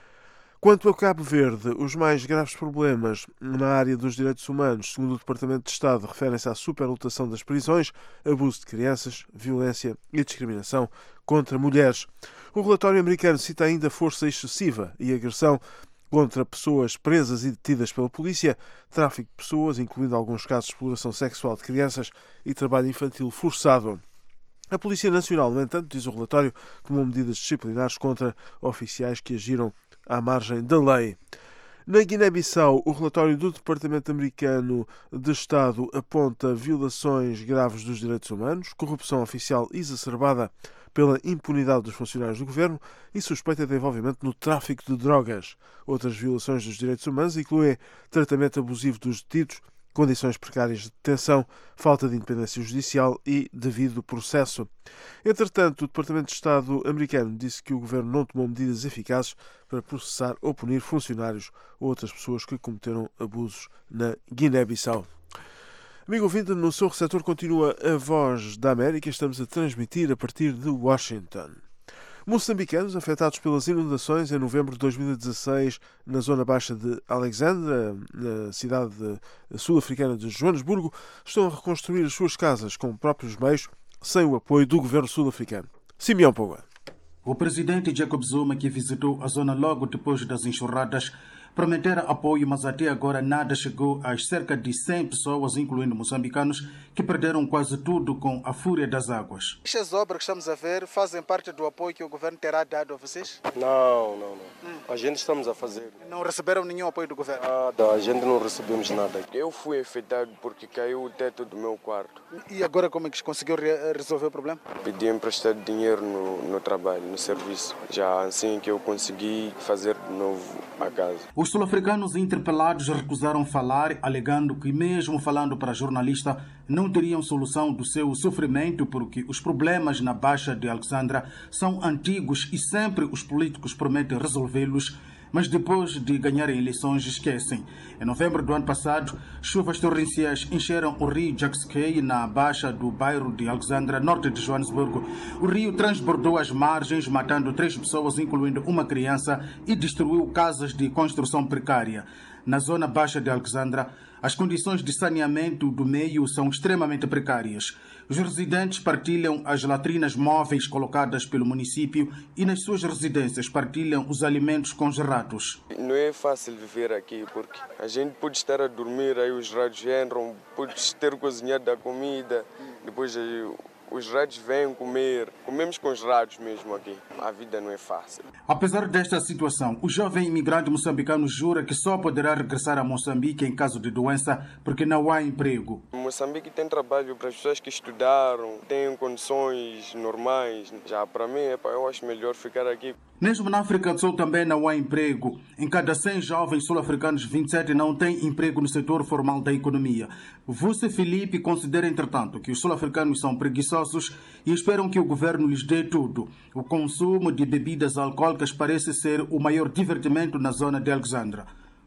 Quanto a Cabo Verde, os mais graves problemas na área dos direitos humanos, segundo o Departamento de Estado, referem-se à superlotação das prisões, abuso de crianças, violência e discriminação contra mulheres. O relatório americano cita ainda força excessiva e agressão contra pessoas presas e detidas pela polícia, tráfico de pessoas, incluindo alguns casos de exploração sexual de crianças e trabalho infantil forçado. A Polícia Nacional, no entanto, diz o relatório, tomou medidas disciplinares contra oficiais que agiram à margem da lei. Na Guiné-Bissau, o relatório do Departamento Americano de Estado aponta violações graves dos direitos humanos, corrupção oficial exacerbada pela impunidade dos funcionários do governo e suspeita de envolvimento no tráfico de drogas. Outras violações dos direitos humanos incluem tratamento abusivo dos detidos, condições precárias de detenção, falta de independência judicial e devido processo. Entretanto, o Departamento de Estado americano disse que o governo não tomou medidas eficazes para processar ou punir funcionários ou outras pessoas que cometeram abusos na Guiné-Bissau. Amigo ouvinte, no seu receptor continua a Voz da América. Estamos a transmitir a partir de Washington. Moçambicanos afetados pelas inundações em novembro de dois mil e dezasseis na zona baixa de Alexandra, na cidade sul-africana de Joanesburgo, estão a reconstruir as suas casas com próprios meios, sem o apoio do governo sul-africano. Simeão Poua. O presidente Jacob Zuma, que visitou a zona logo depois das enxurradas, prometera apoio, mas até agora nada chegou às cerca de cem pessoas, incluindo moçambicanos, que perderam quase tudo com a fúria das águas. Estas obras que estamos a ver fazem parte do apoio que o governo terá dado a vocês? Não, não, não. Hum. A gente estamos a fazer. Não receberam nenhum apoio do governo? Nada, a gente não recebemos nada. Eu fui afetado porque caiu o teto do meu quarto. E agora como é que conseguiu re resolver o problema? Pedi emprestado dinheiro no, no trabalho, no serviço. Já assim que eu consegui fazer de novo a casa. Os sul-africanos interpelados recusaram falar, alegando que, mesmo falando para jornalista, não teriam solução do seu sofrimento porque os problemas na Baixa de Alexandra são antigos e sempre os políticos prometem resolvê-los, mas depois de ganharem eleições esquecem. Em novembro do ano passado, chuvas torrenciais encheram o rio Jacques na baixa do bairro de Alexandra, norte de Joanesburgo. O rio transbordou as margens, matando três pessoas, incluindo uma criança, e destruiu casas de construção precária. Na zona baixa de Alexandra, as condições de saneamento do meio são extremamente precárias. Os residentes partilham as latrinas móveis colocadas pelo município e nas suas residências partilham os alimentos com os ratos. Não é fácil viver aqui porque a gente pode estar a dormir, aí os ratos entram, pode ter cozinhado a comida, depois aí os ratos vêm comer. Comemos com os ratos mesmo aqui. A vida não é fácil. Apesar desta situação, o jovem imigrante moçambicano jura que só poderá regressar a Moçambique em caso de doença porque não há emprego. Moçambique tem trabalho para as pessoas que estudaram, têm condições normais. Já para mim, eu acho melhor ficar aqui. Mesmo na África do Sul também não há emprego. Em cada cem jovens sul-africanos, vinte e sete não têm emprego no setor formal da economia. Você, Felipe, considera, entretanto, que os sul-africanos são preguiçosos e esperam que o governo lhes dê tudo. O consumo de bebidas alcoólicas parece ser o maior divertimento na zona de Alexandra.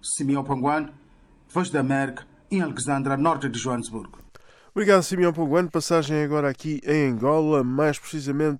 Simeão Panguan, Voz da América, em Alexandra, norte de Joanesburgo. Obrigado, Simeão Panguan. Passagem agora aqui em Angola, mais precisamente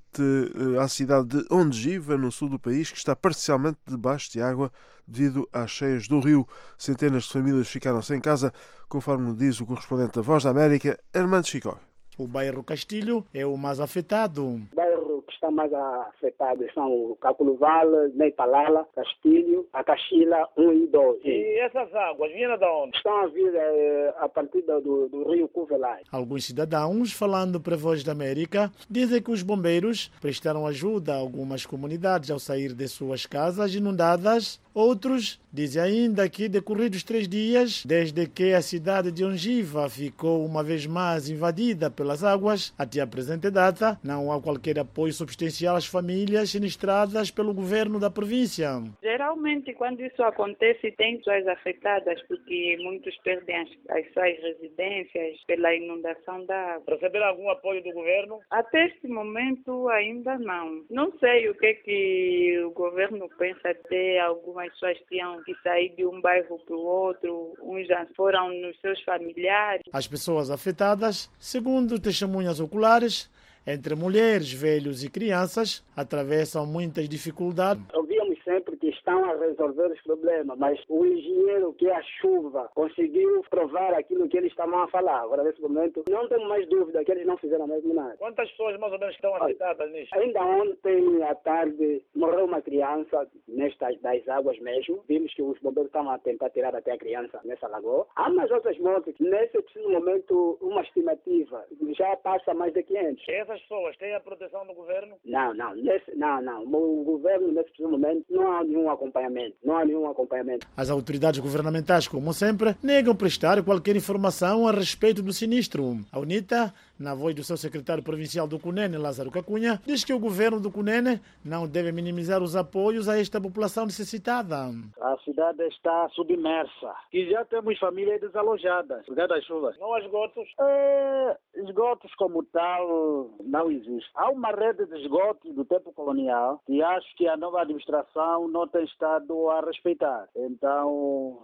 à cidade de Ondigiva, no sul do país, que está parcialmente debaixo de água devido às cheias do rio. Centenas de famílias ficaram sem casa, conforme diz o correspondente da Voz da América, Armando Chicó. O bairro Castilho é o mais afetado. O bairro que está mais afetado são o Caculuval, Neipalala, Castilho, a Caxila um e dois. E essas águas vêm de onde? Estão a vir é, a partir do, do rio Cuvelai. Alguns cidadãos, falando para a Voz da América, dizem que os bombeiros prestaram ajuda a algumas comunidades ao sair de suas casas inundadas. Outros dizem ainda que, decorridos três dias, desde que a cidade de Ondigiva ficou uma vez mais invadida pelas águas, até a presente data, não há qualquer apoio substancial às famílias sinistradas pelo governo da província. Geralmente, quando isso acontece, tem pessoas afetadas, porque muitos perdem as, as suas residências pela inundação da água. Receberam algum apoio do governo? Até este momento, ainda não. Não sei o que é que o governo pensa, até algumas pessoas tinham que sair de um bairro para o outro, uns já foram nos seus familiares. As pessoas afetadas, segundo testemunhas oculares, entre mulheres, velhos e crianças, atravessam muitas dificuldades. Ouvíamos sempre que estão a resolver os problemas, mas o engenheiro, que é a chuva, conseguiu provar aquilo que eles estavam a falar. Agora, nesse momento, não temos mais dúvida que eles não fizeram mesmo nada. Quantas pessoas mais ou menos estão afetadas nisso? Ainda ontem à tarde morreu uma criança nestas das águas mesmo. Vimos que os bombeiros estavam a tentar tirar até a criança nessa lagoa. Há mais outras mortes. Nesse preciso momento, uma estimativa já passa mais de quinhentos. Essas pessoas têm a proteção do governo? Não, não. Nesse, não, não. O governo, nesse preciso momento, não há nenhum acompanhamento. Não há nenhum acompanhamento. As autoridades governamentais, como sempre, negam prestar qualquer informação a respeito do sinistro. A UNITA, na voz do seu secretário provincial do Cunene, Lázaro Cacunha, diz que o governo do Cunene não deve minimizar os apoios a esta população necessitada. A cidade está submersa e já temos famílias desalojadas por causa das chuvas. Não há esgotos? É, esgotos como tal não existe. Há uma rede de esgotos do tempo colonial que acho que a nova administração não tem estado a respeitar. Então,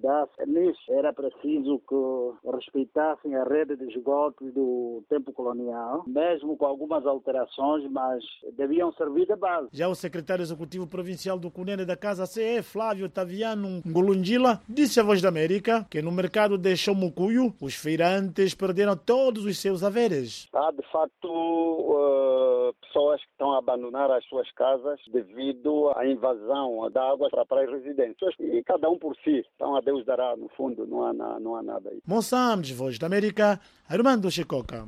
nisso era preciso que respeitassem a rede de esgotos do tempo colonial, mesmo com algumas alterações, mas deviam servir de base. Já o secretário executivo provincial do Cunene da Casa C E, Flávio Taviano Ngulundjila, disse à Voz da América que no mercado de Chomucuyo, os feirantes perderam todos os seus haveres. Há, de facto, uh, pessoas que estão a abandonar as suas casas devido à invasão da água para as residências. E cada um por si. Então, a Deus dará, no fundo, não há, não há nada aí. Moçambique, Voz da América, Armando Chicoca.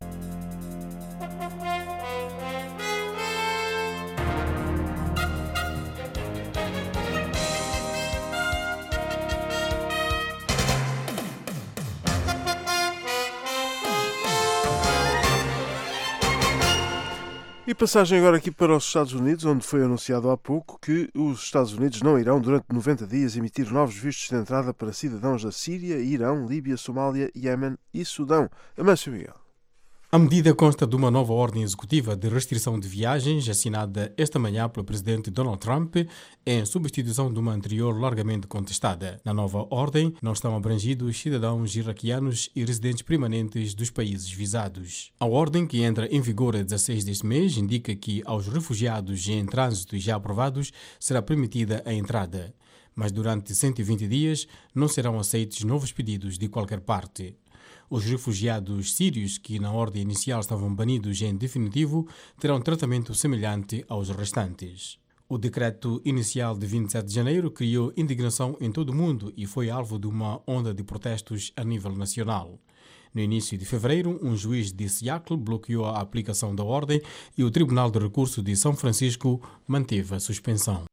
E passagem agora aqui para os Estados Unidos, onde foi anunciado há pouco que os Estados Unidos não irão, durante noventa dias, emitir novos vistos de entrada para cidadãos da Síria, Irão, Líbia, Somália, Iémen e Sudão. Amâncio Miguel. A medida consta de uma nova ordem executiva de restrição de viagens assinada esta manhã pelo presidente Donald Trump em substituição de uma anterior largamente contestada. Na nova ordem não estão abrangidos cidadãos iraquianos e residentes permanentes dos países visados. A ordem, que entra em vigor a dezasseis deste mês, indica que aos refugiados em trânsito já aprovados será permitida a entrada, mas durante cento e vinte dias não serão aceitos novos pedidos de qualquer parte. Os refugiados sírios, que na ordem inicial estavam banidos em definitivo, terão tratamento semelhante aos restantes. O decreto inicial de vinte e sete de janeiro criou indignação em todo o mundo e foi alvo de uma onda de protestos a nível nacional. No início de fevereiro, um juiz de Seattle bloqueou a aplicação da ordem e o Tribunal de Recurso de São Francisco manteve a suspensão.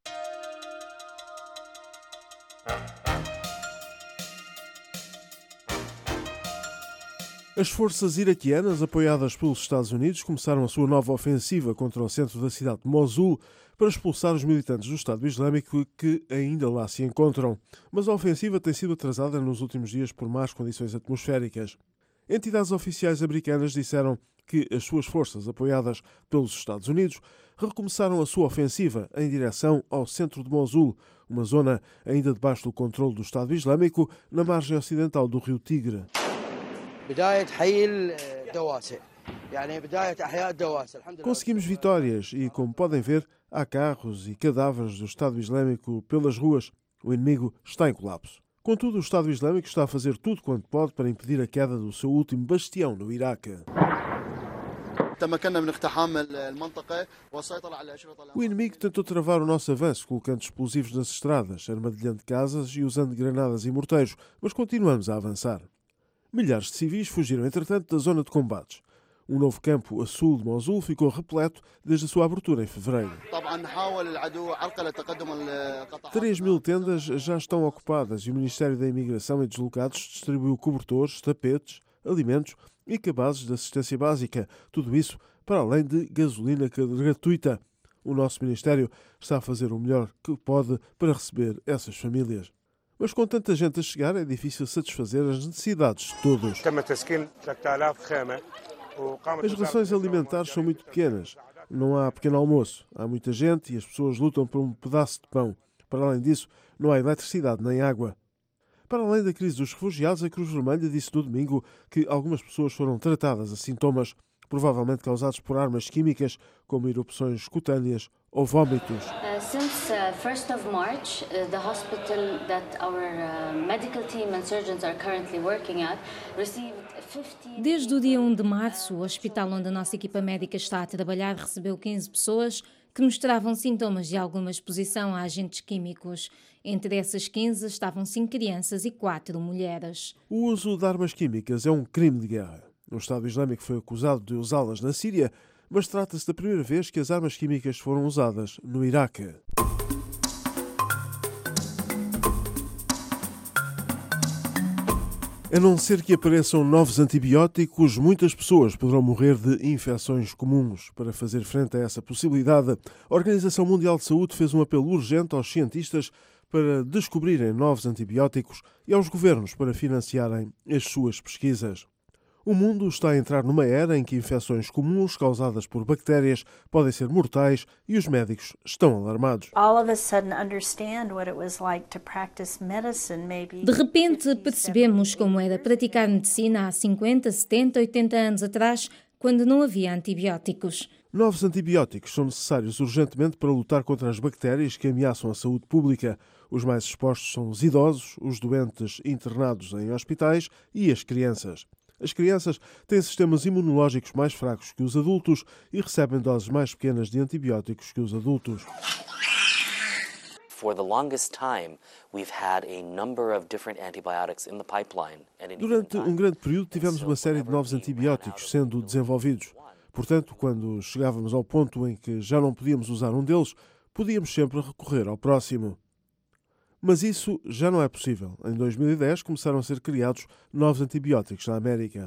As forças iraquianas, apoiadas pelos Estados Unidos, começaram a sua nova ofensiva contra o centro da cidade de Mosul para expulsar os militantes do Estado Islâmico que ainda lá se encontram. Mas a ofensiva tem sido atrasada nos últimos dias por más condições atmosféricas. Entidades oficiais americanas disseram que as suas forças, apoiadas pelos Estados Unidos, recomeçaram a sua ofensiva em direção ao centro de Mosul, uma zona ainda debaixo do controle do Estado Islâmico, na margem ocidental do rio Tigre. Conseguimos vitórias e, como podem ver, há carros e cadáveres do Estado Islâmico pelas ruas. O inimigo está em colapso. Contudo, o Estado Islâmico está a fazer tudo quanto pode para impedir a queda do seu último bastião no Iraque. O inimigo tentou travar o nosso avanço, colocando explosivos nas estradas, armadilhando casas e usando granadas e morteiros, mas continuamos a avançar. Milhares de civis fugiram, entretanto, da zona de combates. Um novo campo a sul de Mosul ficou repleto desde a sua abertura em fevereiro. Três mil tendas já estão ocupadas e o Ministério da Imigração e Deslocados distribuiu cobertores, tapetes, alimentos e cabazes de assistência básica. Tudo isso para além de gasolina gratuita. O nosso Ministério está a fazer o melhor que pode para receber essas famílias. Mas com tanta gente a chegar é difícil satisfazer as necessidades de todos. As rações alimentares são muito pequenas. Não há pequeno almoço. Há muita gente e as pessoas lutam por um pedaço de pão. Para além disso, não há eletricidade nem água. Para além da crise dos refugiados, a Cruz Vermelha disse no domingo que algumas pessoas foram tratadas a sintomas provavelmente causados por armas químicas, como erupções cutâneas ou vômitos. Uh, since uh, first of March, uh, the hospital that our uh, medical team and surgeons are currently working at received fifteen... Desde o dia primeiro de março, o hospital onde a nossa equipa médica está a trabalhar recebeu quinze pessoas que mostravam sintomas de alguma exposição a agentes químicos. Entre essas quinze estavam cinco crianças e quatro mulheres. O uso de armas químicas é um crime de guerra. O Estado Islâmico foi acusado de usá-las na Síria, mas trata-se da primeira vez que as armas químicas foram usadas no Iraque. A não ser que apareçam novos antibióticos, muitas pessoas poderão morrer de infecções comuns. Para fazer frente a essa possibilidade, a Organização Mundial de Saúde fez um apelo urgente aos cientistas para descobrirem novos antibióticos e aos governos para financiarem as suas pesquisas. O mundo está a entrar numa era em que infecções comuns causadas por bactérias podem ser mortais e os médicos estão alarmados. De repente percebemos como era praticar medicina há cinquenta, setenta, oitenta anos atrás, quando não havia antibióticos. Novos antibióticos são necessários urgentemente para lutar contra as bactérias que ameaçam a saúde pública. Os mais expostos são os idosos, os doentes internados em hospitais e as crianças. As crianças têm sistemas imunológicos mais fracos que os adultos e recebem doses mais pequenas de antibióticos que os adultos. Durante um grande período tivemos uma série de novos antibióticos sendo desenvolvidos. Portanto, quando chegávamos ao ponto em que já não podíamos usar um deles, podíamos sempre recorrer ao próximo. Mas isso já não é possível. Em dois mil e dez começaram a ser criados novos antibióticos na América.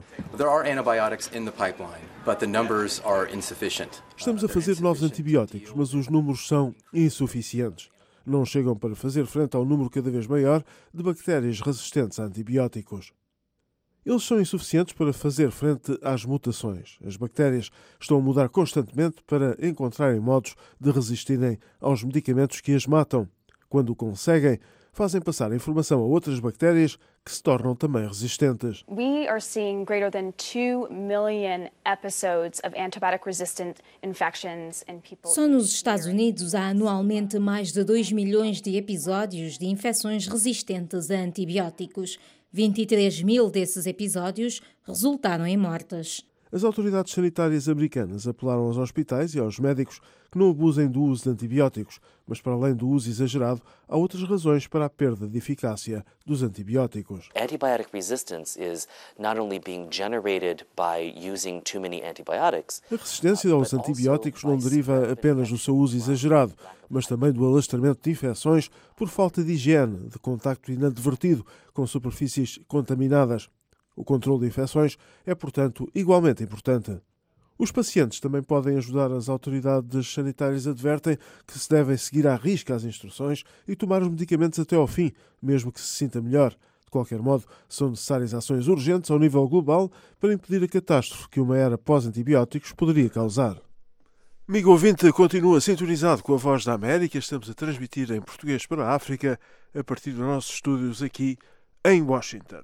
Estamos a fazer novos antibióticos, mas os números são insuficientes. Não chegam para fazer frente ao número cada vez maior de bactérias resistentes a antibióticos. Eles são insuficientes para fazer frente às mutações. As bactérias estão a mudar constantemente para encontrarem modos de resistirem aos medicamentos que as matam. Quando o conseguem, fazem passar a informação a outras bactérias que se tornam também resistentes. We are seeing greater than two million episodes of antibiotic-resistant infections in people. Só nos Estados Unidos há anualmente mais de dois milhões de episódios de infecções resistentes a antibióticos. vinte e três mil desses episódios resultaram em mortes. As autoridades sanitárias americanas apelaram aos hospitais e aos médicos que não abusem do uso de antibióticos, mas para além do uso exagerado, há outras razões para a perda de eficácia dos antibióticos. Antibiotic resistance is not only being generated by using too many antibiotics. A resistência aos antibióticos não deriva apenas do seu uso exagerado, mas também do alastramento de infecções por falta de higiene, de contacto inadvertido com superfícies contaminadas. O controle de infecções é, portanto, igualmente importante. Os pacientes também podem ajudar. As autoridades sanitárias advertem que se devem seguir à risca as instruções e tomar os medicamentos até ao fim, mesmo que se sinta melhor. De qualquer modo, são necessárias ações urgentes ao nível global para impedir a catástrofe que uma era pós-antibióticos poderia causar. Amigo ouvinte, continua sintonizado com a Voz da América. Estamos a transmitir em português para a África a partir dos nossos estúdios aqui em Washington.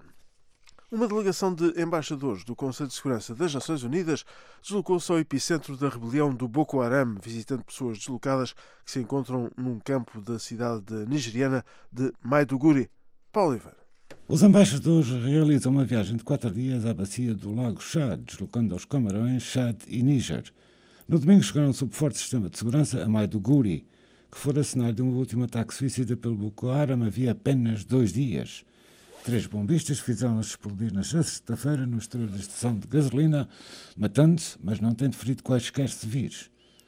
Uma delegação de embaixadores do Conselho de Segurança das Nações Unidas deslocou-se ao epicentro da rebelião do Boko Haram, visitando pessoas deslocadas que se encontram num campo da cidade nigeriana de Maiduguri. Paulo Oliveira. Os embaixadores realizam uma viagem de quatro dias à bacia do Lago Chad, deslocando aos Camarões, Chad e Níger. No domingo chegaram sob forte sistema de segurança a Maiduguri, que fora cenário de um último ataque suicida pelo Boko Haram havia apenas dois dias. Três bombistas fizeram-se explodir na sexta-feira no exterior da estação de gasolina, matando-se, mas não tendo ferido quaisquer civis.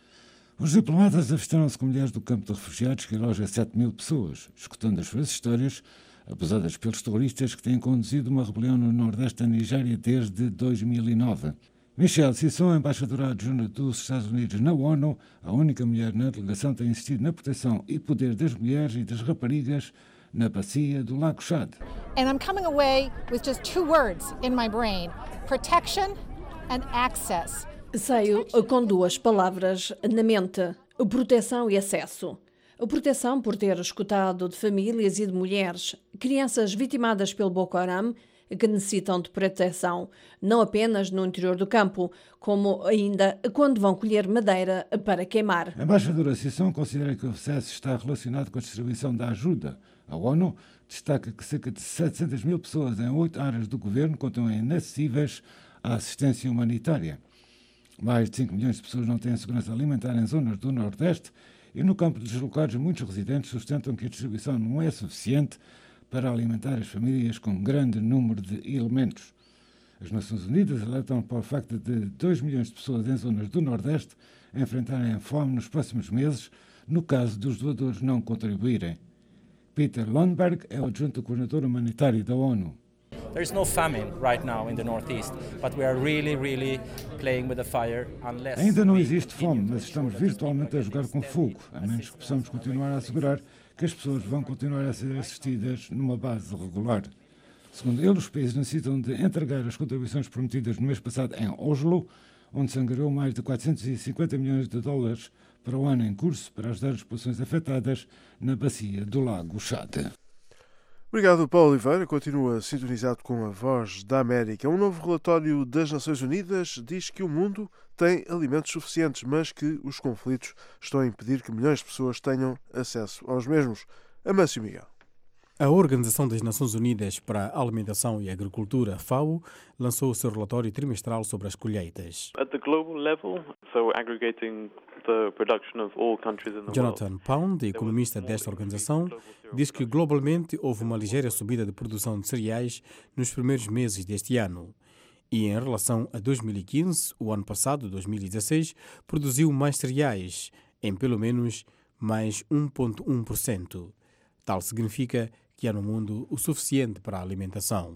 Os diplomatas avistaram-se com mulheres do campo de refugiados que aloja sete mil pessoas, escutando as suas histórias, abusadas pelos terroristas que têm conduzido uma rebelião no nordeste da Nigéria desde dois mil e nove. Michelle Sisson, embaixadora adjunta dos Estados Unidos na ONU, a única mulher na delegação, tem insistido na proteção e poder das mulheres e das raparigas na bacia do Lago Chad. And I'm coming away with just two words in my brain: protection and access. Saio com duas palavras na mente: proteção e acesso. A proteção por ter escutado de famílias e de mulheres, crianças vitimadas pelo Boko Haram, que necessitam de proteção, não apenas no interior do campo, como ainda quando vão colher madeira para queimar. A embaixadora Sisson considera que o acesso está relacionado com a distribuição da ajuda. A ONU destaca que cerca de setecentas mil pessoas em oito áreas do governo continuam inacessíveis à assistência humanitária. Mais de cinco milhões de pessoas não têm segurança alimentar em zonas do Nordeste e no campo de deslocados muitos residentes sustentam que a distribuição não é suficiente para alimentar as famílias com um grande número de elementos. As Nações Unidas alertam para o facto de dois milhões de pessoas em zonas do Nordeste enfrentarem a fome nos próximos meses, no caso dos doadores não contribuírem. Peter Lundberg é o adjunto coordenador humanitário da ONU. There is no famine right now in the Northeast, but we are really, really playing with the fire unless... Ainda não existe fome, mas estamos virtualmente a jogar com fogo, a menos que possamos continuar a assegurar que as pessoas vão continuar a ser assistidas numa base regular. Segundo ele, os países necessitam de entregar as contribuições prometidas no mês passado em Oslo, onde se angariou mais de quatrocentos e cinquenta milhões de dólares para o ano em curso para ajudar as populações afetadas na bacia do Lago Chad. Obrigado, Paulo Oliveira. Continua sintonizado com a Voz da América. Um novo relatório das Nações Unidas diz que o mundo tem alimentos suficientes, mas que os conflitos estão a impedir que milhões de pessoas tenham acesso aos mesmos. Amâncio Miguel. A Organização das Nações Unidas para a Alimentação e Agricultura, FAO, lançou o seu relatório trimestral sobre as colheitas. At the global level, so aggregating the production of all countries in the Jonathan world. Pound, economista desta organização, diz que globalmente houve uma ligeira subida de produção de cereais nos primeiros meses deste ano. E em relação a dois mil e quinze, o ano passado, dois mil e dezesseis, produziu mais cereais, em pelo menos mais um vírgula um por cento. Tal significa que há no mundo o suficiente para a alimentação.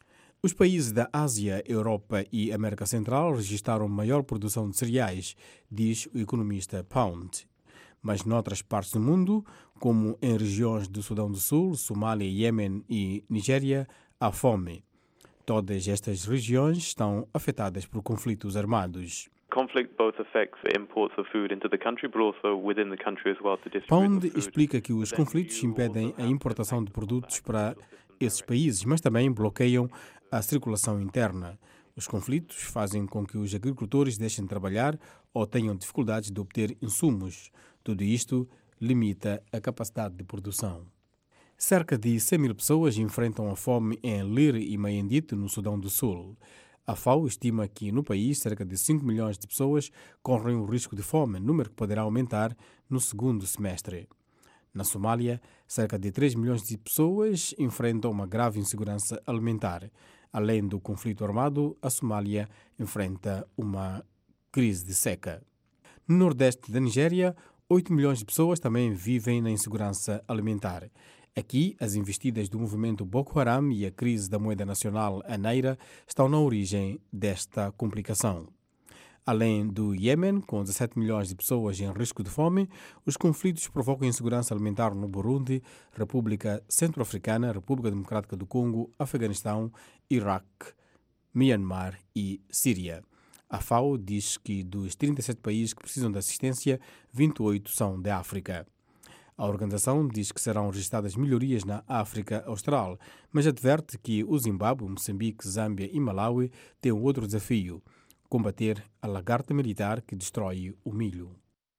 Os países da Ásia, Europa e América Central registraram maior produção de cereais, diz o economista Pound. Mas noutras partes do mundo, como em regiões do Sudão do Sul, Somália, Iêmen e Nigéria, há fome. Todas estas regiões estão afetadas por conflitos armados. Conflict both affects the imports of food into the country, but also within the country as well to distribute Pound the food. explica que os conflitos impedem a importação de produtos para esses países, mas também bloqueiam a circulação interna. Os conflitos fazem com que os agricultores deixem de trabalhar ou tenham dificuldades de obter insumos. Tudo isto limita a capacidade de produção. Cerca de cem mil pessoas enfrentam a fome em Lir e Mayendit, no Sudão do Sul. A FAO estima que no país cerca de cinco milhões de pessoas correm o risco de fome, número que poderá aumentar no segundo semestre. Na Somália, cerca de três milhões de pessoas enfrentam uma grave insegurança alimentar. Além do conflito armado, a Somália enfrenta uma crise de seca. No nordeste da Nigéria, oito milhões de pessoas também vivem na insegurança alimentar. Aqui, as investidas do movimento Boko Haram e a crise da moeda nacional, a Naira, estão na origem desta complicação. Além do Iêmen, com dezessete milhões de pessoas em risco de fome, os conflitos provocam insegurança alimentar no Burundi, República Centro-Africana, República Democrática do Congo, Afeganistão, Iraque, Myanmar e Síria. A FAO diz que dos trinta e sete países que precisam de assistência, vinte e oito são da África. A organização diz que serão registradas melhorias na África Austral, mas adverte que o Zimbábue, Moçambique, Zâmbia e Malawi têm outro desafio: combater a lagarta militar que destrói o milho.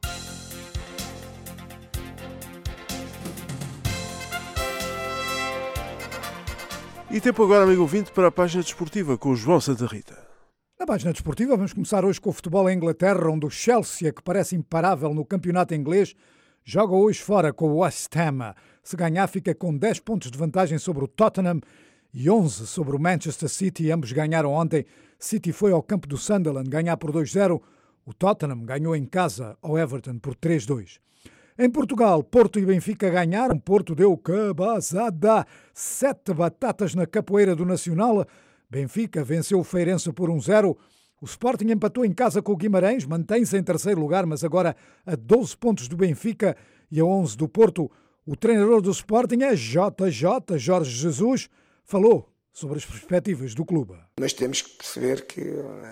E tempo agora, amigo ouvinte, para a página desportiva com o João Santa Rita. Na página desportiva vamos começar hoje com o futebol em Inglaterra, onde o Chelsea, que parece imparável no campeonato inglês, joga hoje fora com o West Ham. Se ganhar, fica com dez pontos de vantagem sobre o Tottenham e onze sobre o Manchester City. Ambos ganharam ontem. City foi ao campo do Sunderland ganhar por dois a zero. O Tottenham ganhou em casa ao Everton por três a dois. Em Portugal, Porto e Benfica ganharam. Porto deu cabazada, sete batatas na capoeira do Nacional. Benfica venceu o Feirense por um a zero. O Sporting empatou em casa com o Guimarães, mantém-se em terceiro lugar, mas agora a doze pontos do Benfica e a onze do Porto. O treinador do Sporting é J J, Jorge Jesus, falou sobre as perspectivas do clube. Mas temos que perceber que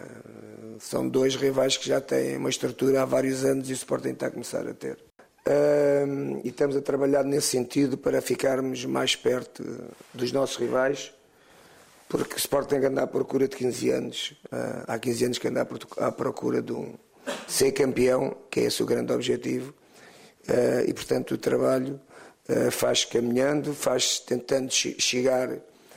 uh, são dois rivais que já têm uma estrutura há vários anos e o Sporting está a começar a ter. Uh, e estamos a trabalhar nesse sentido para ficarmos mais perto dos nossos rivais, porque o Sporting anda à procura de quinze anos. Uh, há quinze anos que anda à procura de um ser campeão, que é esse o grande objetivo. Uh, e, portanto, o trabalho uh, faz caminhando, faz tentando chegar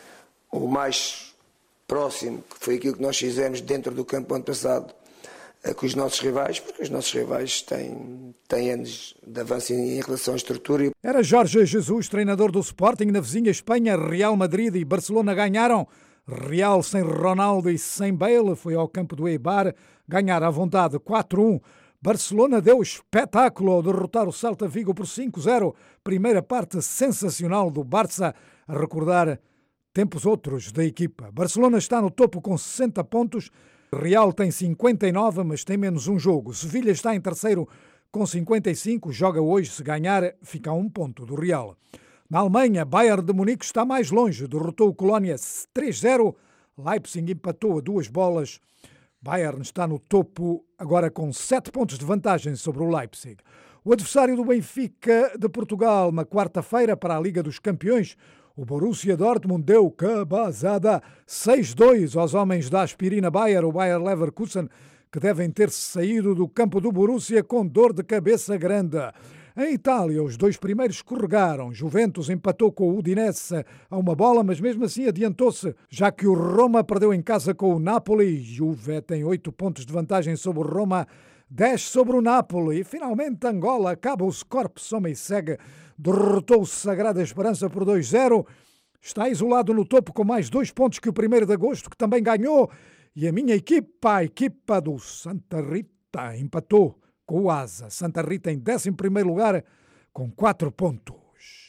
o mais próximo, que foi aquilo que nós fizemos dentro do campo ano passado, com os nossos rivais, porque os nossos rivais têm, têm anos de avanço em relação à estrutura. Era Jorge Jesus, treinador do Sporting. Na vizinha Espanha, Real Madrid e Barcelona ganharam. Real sem Ronaldo e sem Bale foi ao campo do Eibar ganhar à vontade quatro a um. Barcelona deu espetáculo ao derrotar o Celta Vigo por cinco a zero. Primeira parte sensacional do Barça, a recordar tempos outros da equipa. Barcelona está no topo com sessenta pontos. Real tem cinquenta e nove, mas tem menos um jogo. Sevilha está em terceiro com cinquenta e cinco, joga hoje. Se ganhar, fica a um ponto do Real. Na Alemanha, Bayern de Munique está mais longe. Derrotou o Colónia três a zero. Leipzig empatou a duas bolas. Bayern está no topo agora com sete pontos de vantagem sobre o Leipzig. O adversário do Benfica de Portugal na quarta-feira para a Liga dos Campeões, o Borussia Dortmund deu cabazada seis a dois aos homens da aspirina Bayer, o Bayer Leverkusen, que devem ter saído do campo do Borussia com dor de cabeça grande. Em Itália, os dois primeiros escorregaram. Juventus empatou com o Udinese a uma bola, mas mesmo assim adiantou-se, já que o Roma perdeu em casa com o Napoli. Juve tem oito pontos de vantagem sobre o Roma, dez sobre o Napoli. E finalmente Angola acaba o Scorp Soma e segue. Derrotou o Sagrada Esperança por dois a zero. Está isolado no topo com mais dois pontos que o primeiro de agosto, que também ganhou. E a minha equipa, a equipa do Santa Rita, empatou com o Asa. Santa Rita em décimo primeiro lugar com quatro pontos.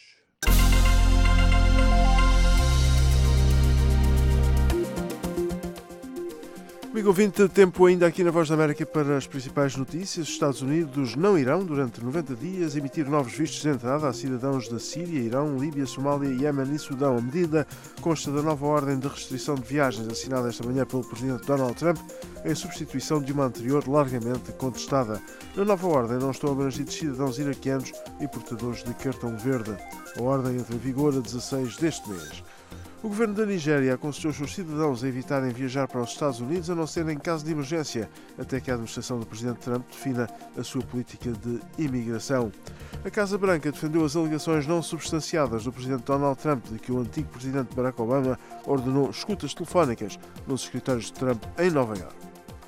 Amigo ouvinte, tempo ainda aqui na Voz da América para as principais notícias. Os Estados Unidos não irão, durante noventa dias, emitir novos vistos de entrada a cidadãos da Síria, Irão, Líbia, Somália, Iémen e Sudão. A medida consta da nova ordem de restrição de viagens assinada esta manhã pelo presidente Donald Trump, em substituição de uma anterior largamente contestada. Na nova ordem não estão abrangidos cidadãos iraquianos e portadores de cartão verde. A ordem entra em vigor a dezasseis deste mês. O governo da Nigéria aconselhou os seus cidadãos a evitarem viajar para os Estados Unidos, a não ser em caso de emergência, até que a administração do presidente Trump defina a sua política de imigração. A Casa Branca defendeu as alegações não substanciadas do presidente Donald Trump de que o antigo presidente Barack Obama ordenou escutas telefónicas nos escritórios de Trump em Nova Iorque.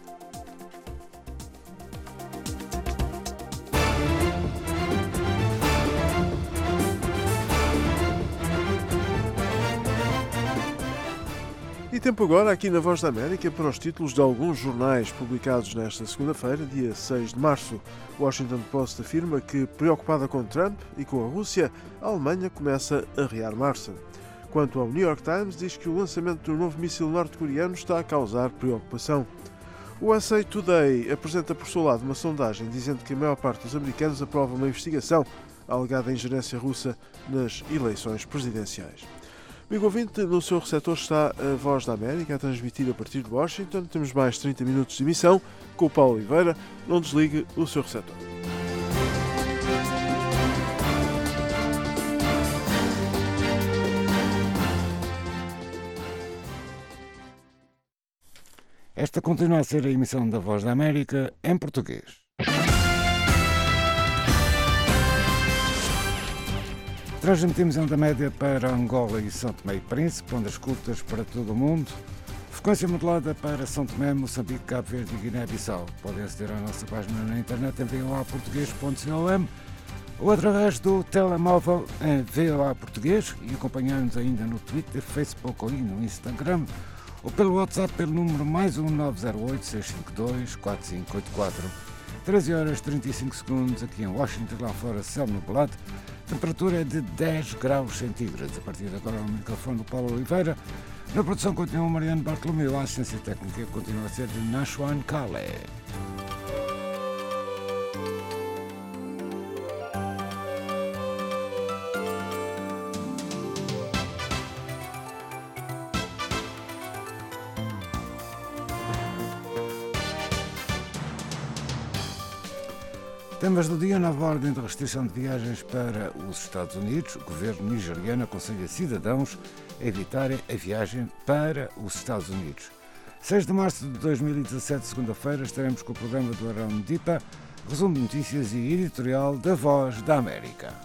E tempo agora, aqui na Voz da América, para os títulos de alguns jornais publicados nesta segunda-feira, dia seis de março. O Washington Post afirma que, preocupada com Trump e com a Rússia, a Alemanha começa a rearmar-se. Quanto ao New York Times, diz que o lançamento do novo míssil norte-coreano está a causar preocupação. O U S A Today apresenta por seu lado uma sondagem dizendo que a maior parte dos americanos aprova uma investigação alegada ingerência russa nas eleições presidenciais. Amigo ouvinte, no seu receptor está a Voz da América, a transmitir a partir de Washington. Temos mais trinta minutos de emissão com o Paulo Oliveira. Não desligue o seu receptor. Esta continua a ser a emissão da Voz da América em português. Transmitimos em onda média para Angola e São Tomé e Príncipe, ondas curtas para todo o mundo. Frequência modulada para São Tomé, Moçambique, Cabo Verde e Guiné-Bissau. Podem aceder à nossa página na internet em v o a português ponto com ou através do telemóvel em V O A Português e acompanhar-nos ainda no Twitter, Facebook ou no Instagram, ou pelo WhatsApp pelo número mais um nove zero oito, seis cinco dois, quatro cinco oito quatro. treze horas e trinta e cinco segundos aqui em Washington, lá fora céu nublado. Temperatura é de dez graus centígrados. A partir de agora o microfone do Paulo Oliveira. Na produção continua o Mariano Bartolomeu. A assistência técnica continua a ser de Nashwan Kale. Temas do dia: nova ordem de restrição de viagens para os Estados Unidos. O governo nigeriano aconselha cidadãos a evitarem a viagem para os Estados Unidos. seis de março de dois mil e dezassete, segunda-feira, estaremos com o programa do Arão Dipa, resumo de notícias e editorial da Voz da América.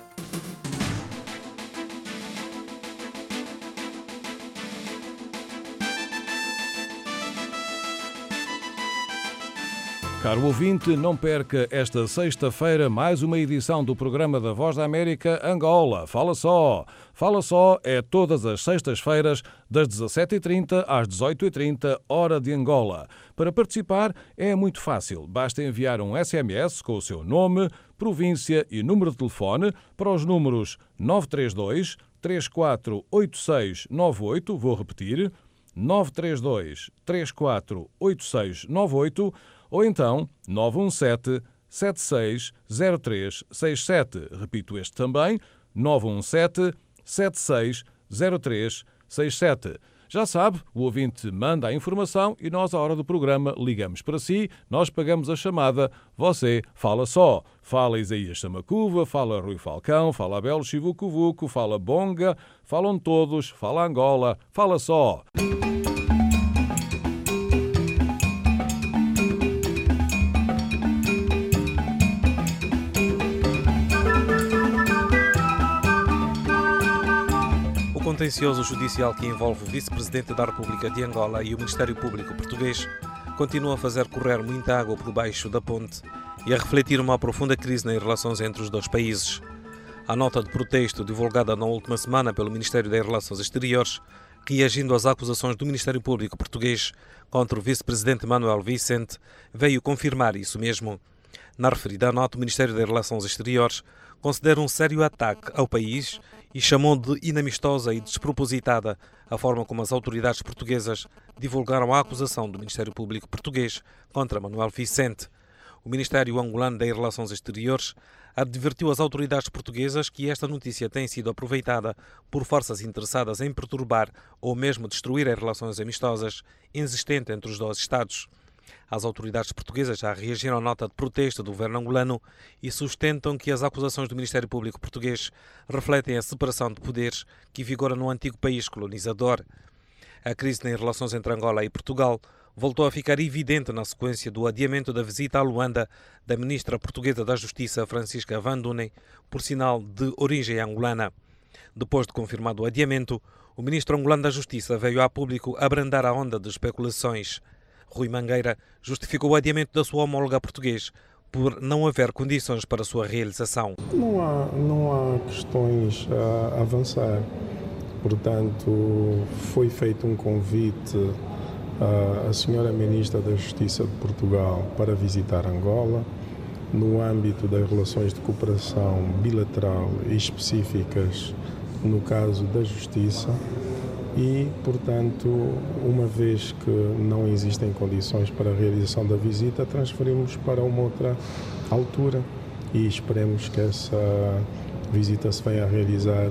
Caro ouvinte, não perca esta sexta-feira mais uma edição do programa da Voz da América Angola. Fala só! Fala só é todas as sextas-feiras, das dezassete e trinta às dezoito e trinta, hora de Angola. Para participar é muito fácil. Basta enviar um S M S com o seu nome, província e número de telefone para os números nove três dois, três quatro oito seis nove oito, vou repetir, nove três dois, três quatro oito seis nove oito, ou então nove um sete, sete seis zero três seis sete. Repito este também, nove um sete, sete seis zero três seis sete. Já sabe, o ouvinte manda a informação e nós, à hora do programa, ligamos para si, nós pagamos a chamada, você fala só. Fala Isaías Samacuva, fala Rui Falcão, fala Abel Chivucovuco, fala Bonga, falam todos, fala Angola, fala só. O contencioso judicial que envolve o vice-presidente da República de Angola e o Ministério Público português continua a fazer correr muita água por baixo da ponte e a refletir uma profunda crise nas relações entre os dois países. A nota de protesto divulgada na última semana pelo Ministério das Relações Exteriores, reagindo às acusações do Ministério Público português contra o vice-presidente Manuel Vicente, veio confirmar isso mesmo. Na referida nota, o Ministério das Relações Exteriores considera um sério ataque ao país e chamou de inamistosa e despropositada a forma como as autoridades portuguesas divulgaram a acusação do Ministério Público português contra Manuel Vicente. O Ministério Angolano das Relações Exteriores advertiu as autoridades portuguesas que esta notícia tem sido aproveitada por forças interessadas em perturbar ou mesmo destruir as relações amistosas existentes entre os dois Estados. As autoridades portuguesas já reagiram à nota de protesto do governo angolano e sustentam que as acusações do Ministério Público português refletem a separação de poderes que vigora no antigo país colonizador. A crise nas relações entre Angola e Portugal voltou a ficar evidente na sequência do adiamento da visita a Luanda da ministra portuguesa da Justiça, Francisca Van Dunen, por sinal de origem angolana. Depois de confirmado o adiamento, o ministro angolano da Justiça veio a público abrandar a onda de especulações. Rui Mangueira justificou o adiamento da sua homóloga portuguesa por não haver condições para a sua realização. Não há, não há questões a avançar. Portanto, foi feito um convite à senhora Ministra da Justiça de Portugal para visitar Angola no âmbito das relações de cooperação bilateral e específicas no caso da Justiça. e, portanto, uma vez que não existem condições para a realização da visita, transferimos para uma outra altura e esperemos que essa visita se venha a realizar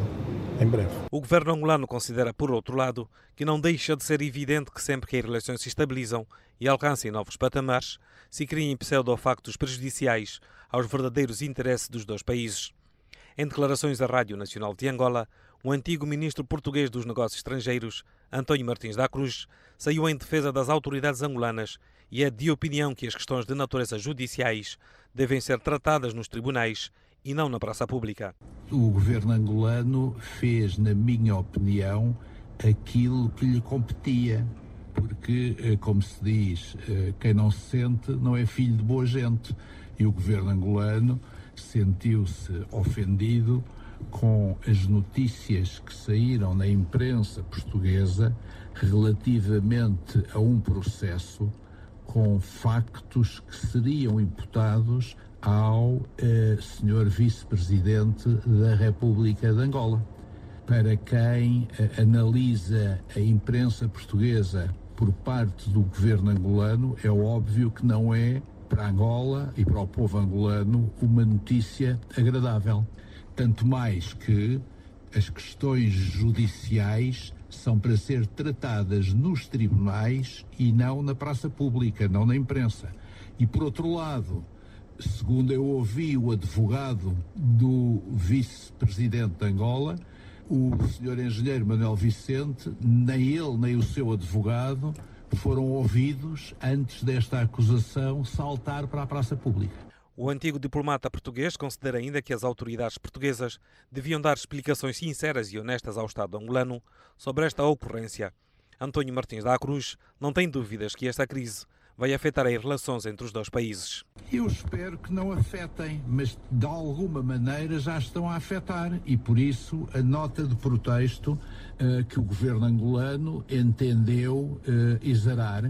em breve. O governo angolano considera, por outro lado, que não deixa de ser evidente que sempre que as relações se estabilizam e alcancem novos patamares, se criem pseudo-factos prejudiciais aos verdadeiros interesses dos dois países. Em declarações à Rádio Nacional de Angola, o antigo ministro português dos Negócios Estrangeiros, António Martins da Cruz, saiu em defesa das autoridades angolanas e é de opinião que as questões de natureza judiciais devem ser tratadas nos tribunais e não na praça pública. O governo angolano fez, na minha opinião, aquilo que lhe competia, porque, como se diz, quem não se sente não é filho de boa gente, e o governo angolano sentiu-se ofendido com as notícias que saíram na imprensa portuguesa relativamente a um processo com factos que seriam imputados ao eh, senhor vice-presidente da República de Angola. Para quem eh, analisa a imprensa portuguesa por parte do governo angolano, é óbvio que não é, para Angola e para o povo angolano, uma notícia agradável. Tanto mais que as questões judiciais são para ser tratadas nos tribunais e não na praça pública, não na imprensa. E, por outro lado, segundo eu ouvi o advogado do vice-presidente de Angola, o senhor engenheiro Manuel Vicente, nem ele nem o seu advogado foram ouvidos antes desta acusação saltar para a praça pública. O antigo diplomata português considera ainda que as autoridades portuguesas deviam dar explicações sinceras e honestas ao Estado angolano sobre esta ocorrência. António Martins da Cruz não tem dúvidas que esta crise vai afetar as relações entre os dois países. Eu espero que não afetem, mas de alguma maneira já estão a afetar e por isso a nota de protesto uh, que o governo angolano entendeu uh, exarar uh,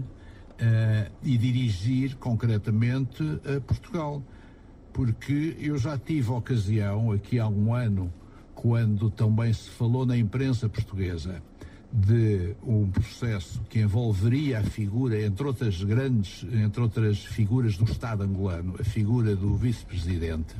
e dirigir concretamente a Portugal. Porque eu já tive ocasião, aqui há um ano, quando também se falou na imprensa portuguesa de um processo que envolveria a figura, entre outras grandes, entre outras figuras do Estado angolano, a figura do vice-presidente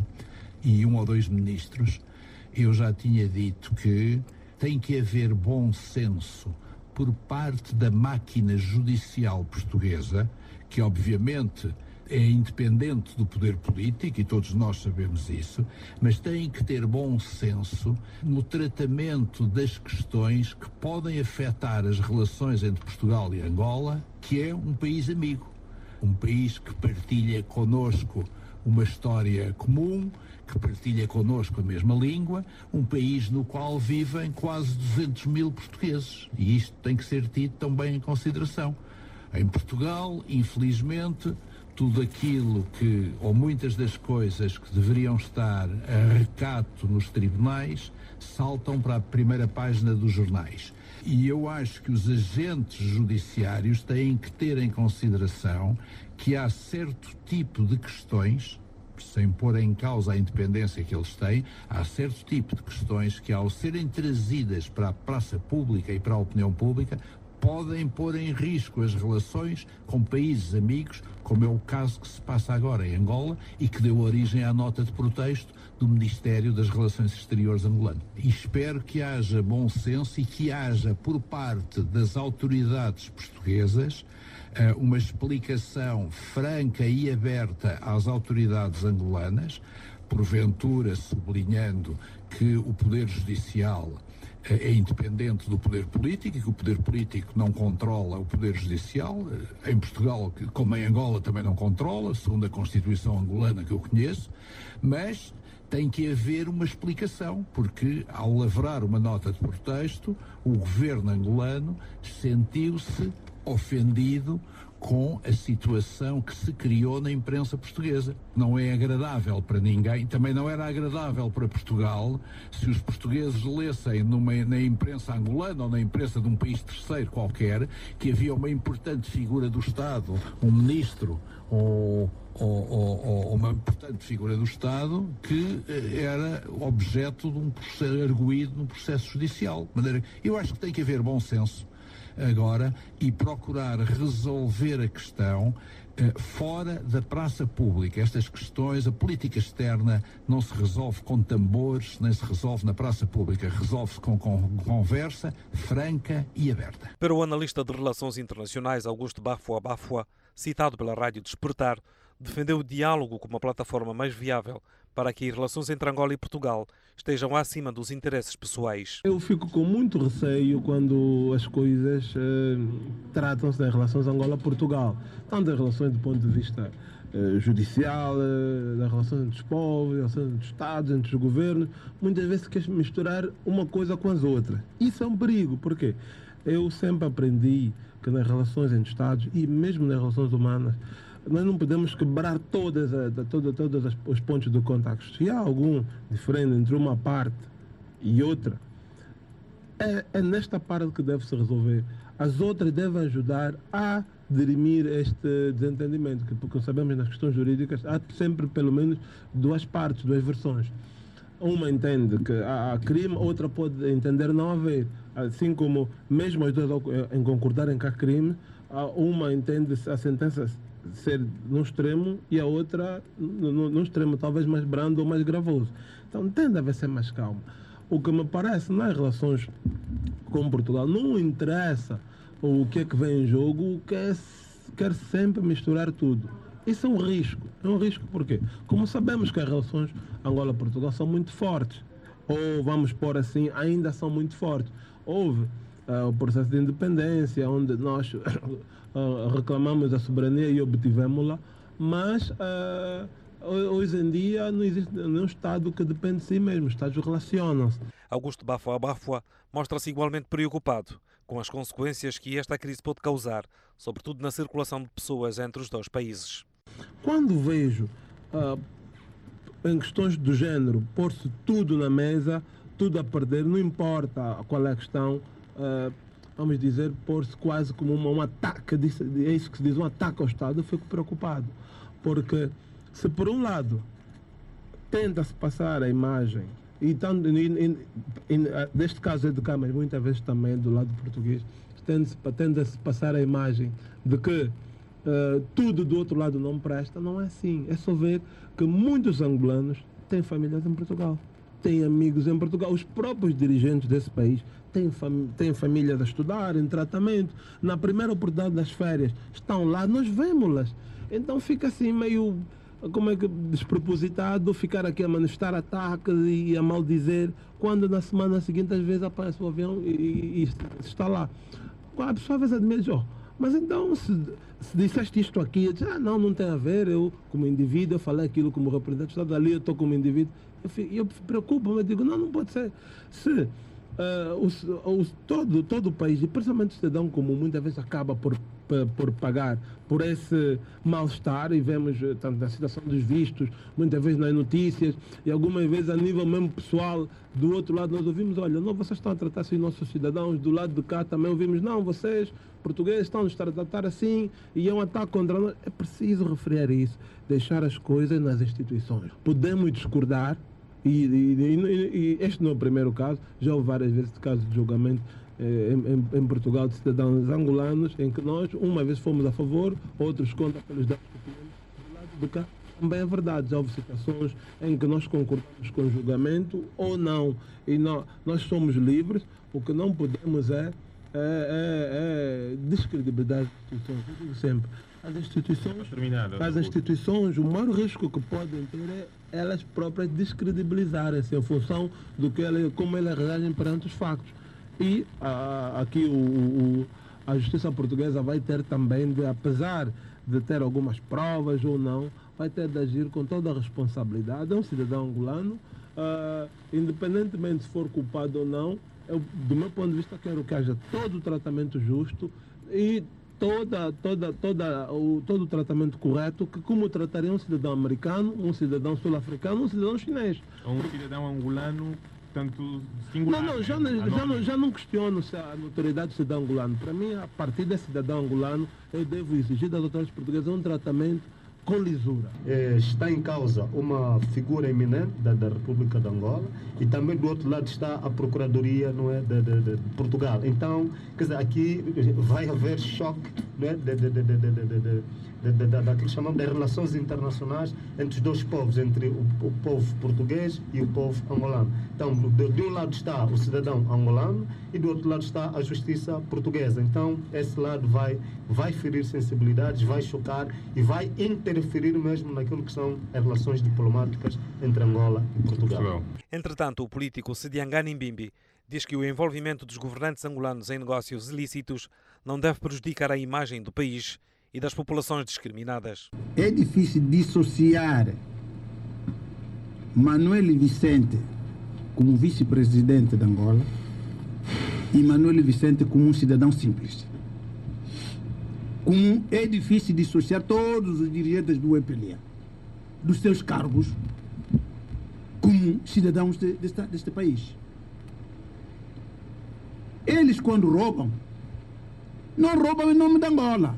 e um ou dois ministros, eu já tinha dito que tem que haver bom senso por parte da máquina judicial portuguesa, que obviamente é independente do poder político, e todos nós sabemos isso, mas têm que ter bom senso no tratamento das questões que podem afetar as relações entre Portugal e Angola, que é um país amigo, um país que partilha connosco uma história comum, que partilha connosco a mesma língua, um país no qual vivem quase duzentos mil portugueses, e isto tem que ser tido também em consideração. Em Portugal, infelizmente, tudo aquilo que, ou muitas das coisas que deveriam estar a recato nos tribunais, saltam para a primeira página dos jornais. E eu acho que os agentes judiciários têm que ter em consideração que há certo tipo de questões, sem pôr em causa a independência que eles têm, há certo tipo de questões que, ao serem trazidas para a praça pública e para a opinião pública, podem pôr em risco as relações com países amigos, como é o caso que se passa agora em Angola e que deu origem à nota de protesto do Ministério das Relações Exteriores angolano. E espero que haja bom senso e que haja, por parte das autoridades portuguesas, uma explicação franca e aberta às autoridades angolanas, porventura sublinhando que o Poder Judicial é independente do poder político e que o poder político não controla o poder judicial. Em Portugal, como em Angola, também não controla, segundo a Constituição angolana que eu conheço, mas tem que haver uma explicação, porque ao lavrar uma nota de protesto, o governo angolano sentiu-se ofendido com a situação que se criou na imprensa portuguesa. Não é agradável para ninguém, também não era agradável para Portugal se os portugueses lessem numa, na imprensa angolana ou na imprensa de um país terceiro qualquer que havia uma importante figura do Estado, um ministro ou, ou, ou, ou uma importante figura do Estado que era objeto de um processo arguído num processo judicial. De maneira, eu acho que tem que haver bom senso agora e procurar resolver a questão uh, fora da praça pública. Estas questões, a política externa não se resolve com tambores, nem se resolve na praça pública, resolve-se com, com conversa franca e aberta. Para o analista de relações internacionais Augusto Bafua Bafua, citado pela Rádio Despertar, defendeu o diálogo como a plataforma mais viável para que as relações entre Angola e Portugal estejam acima dos interesses pessoais. Eu fico com muito receio quando as coisas eh, tratam-se das relações Angola-Portugal, tanto das relações do ponto de vista eh, judicial, eh, das relações entre os povos, das relações entre os Estados, entre os governos. Muitas vezes quer misturar uma coisa com as outras. Isso é um perigo, porque eu sempre aprendi que nas relações entre Estados e mesmo nas relações humanas, nós não podemos quebrar todas, todas, todos os pontos de contacto. Se há algum diferente entre uma parte e outra, é, é nesta parte que deve se resolver. As outras devem ajudar a dirimir este desentendimento, porque sabemos nas questões jurídicas há sempre pelo menos duas partes, duas versões. Uma entende que há crime, outra pode entender não haver. Assim como mesmo as duas em concordarem que há crime, uma entende a sentença ser num extremo e a outra num, num extremo talvez mais brando ou mais gravoso. Então tende a haver ser mais calma. O que me parece nas relações com Portugal não interessa o que é que vem em jogo, quer, quer sempre misturar tudo. Isso é um risco. É um risco porque, como sabemos que as relações Angola-Portugal são muito fortes, ou vamos pôr assim, ainda são muito fortes. Houve uh, o processo de independência, onde nós uh, reclamamos a soberania e obtivemos-la, mas uh, hoje em dia não existe nenhum Estado que depende de si mesmo, os Estados relacionam-se. Augusto Bafua Bafua mostra-se igualmente preocupado com as consequências que esta crise pode causar, sobretudo na circulação de pessoas entre os dois países. Quando vejo uh, em questões do género pôr-se tudo na mesa, tudo a perder, não importa qual é a questão, uh, vamos dizer, pôr-se quase como uma, um ataque, é isso que se diz, um ataque ao Estado, eu fico preocupado. Porque se por um lado tenta-se passar a imagem, e tanto, in, in, in, neste caso é de cá, mas muitas vezes também do lado português, tenta-se passar a imagem de que uh, tudo do outro lado não presta, não é assim. É só ver que muitos angolanos têm famílias em Portugal, têm amigos em Portugal, os próprios dirigentes desse país têm, fam têm famílias a estudar, em tratamento, na primeira oportunidade das férias, estão lá, nós vemos-las. Então fica assim meio, como é que, despropositado ficar aqui a manifestar ataques e a maldizer, quando na semana seguinte às vezes aparece o avião e, e, e está lá. A pessoa às vezes admite, oh, mas então se, se disseste isto aqui, eu diz, ah não, não tem a ver, eu como indivíduo, eu falei aquilo como representante do Estado, ali eu estou como indivíduo, eu, fico, eu me preocupo, eu digo, não, não pode ser. Se Uh, os, os, todo, todo o país, e principalmente o cidadão comum, muitas vezes acaba por, por, por pagar por esse mal-estar, e vemos tanto na situação dos vistos, muitas vezes nas notícias, e algumas vezes a nível mesmo pessoal, do outro lado nós ouvimos, olha, não, vocês estão a tratar assim nossos cidadãos, do lado de cá também ouvimos, não, vocês, portugueses, estão a tratar assim, e é um ataque contra nós. É preciso referir isso, deixar as coisas nas instituições. Podemos discordar, E, e, e, e este não é o primeiro caso, já houve várias vezes casos de julgamento eh, em, em Portugal de cidadãos angolanos, em que nós, uma vez fomos a favor, outros contra pelos dados que tínhamos do lado de cá. Também é verdade, já houve situações em que nós concordamos com o julgamento ou não, e não, nós somos livres, o que não podemos é, é, é, é descredibilizar as instituições, eu digo sempre. As instituições, as instituições, o maior risco que podem ter é elas próprias descredibilizarem-se em função do que ela, como elas reagem perante os factos. E a, aqui o, o, a justiça portuguesa vai ter também, de, apesar de ter algumas provas ou não, vai ter de agir com toda a responsabilidade. É um cidadão angolano, uh, independentemente se for culpado ou não, eu, do meu ponto de vista, quero que haja todo o tratamento justo e toda, toda, toda, o, todo o tratamento correto, que como trataria um cidadão americano, um cidadão sul-africano, um cidadão chinês. Um cidadão angolano, tanto singular. Não, não, já, né? não, já, não, já não questiono se a notoriedade do cidadão angolano. Para mim, a partir desse cidadão angolano, eu devo exigir das autoridades portuguesas um tratamento com lisura. É, está em causa uma figura eminente da, da República de Angola e também do outro lado está a Procuradoria, não é, de, de, de Portugal. Então, quer dizer, aqui vai haver choque, não é, de, de, de, de, de, de, de, de, de, daquilo que chamamos de relações internacionais entre os dois povos, entre o, o povo português e o povo angolano. Então, de, de um lado está o cidadão angolano e do outro lado está a justiça portuguesa. Então, esse lado vai, vai ferir sensibilidades, vai chocar e vai interferir mesmo naquilo que são as relações diplomáticas entre Angola e Portugal. Entretanto, o político Sidiangani Mbimbi diz que o envolvimento dos governantes angolanos em negócios ilícitos não deve prejudicar a imagem do país e das populações discriminadas. É difícil dissociar Manuel Vicente como vice-presidente de Angola e Manuel Vicente como um cidadão simples. Como é difícil dissociar todos os dirigentes do E P L A dos seus cargos como cidadãos de, deste, deste país. Eles, quando roubam, não roubam em nome de Angola.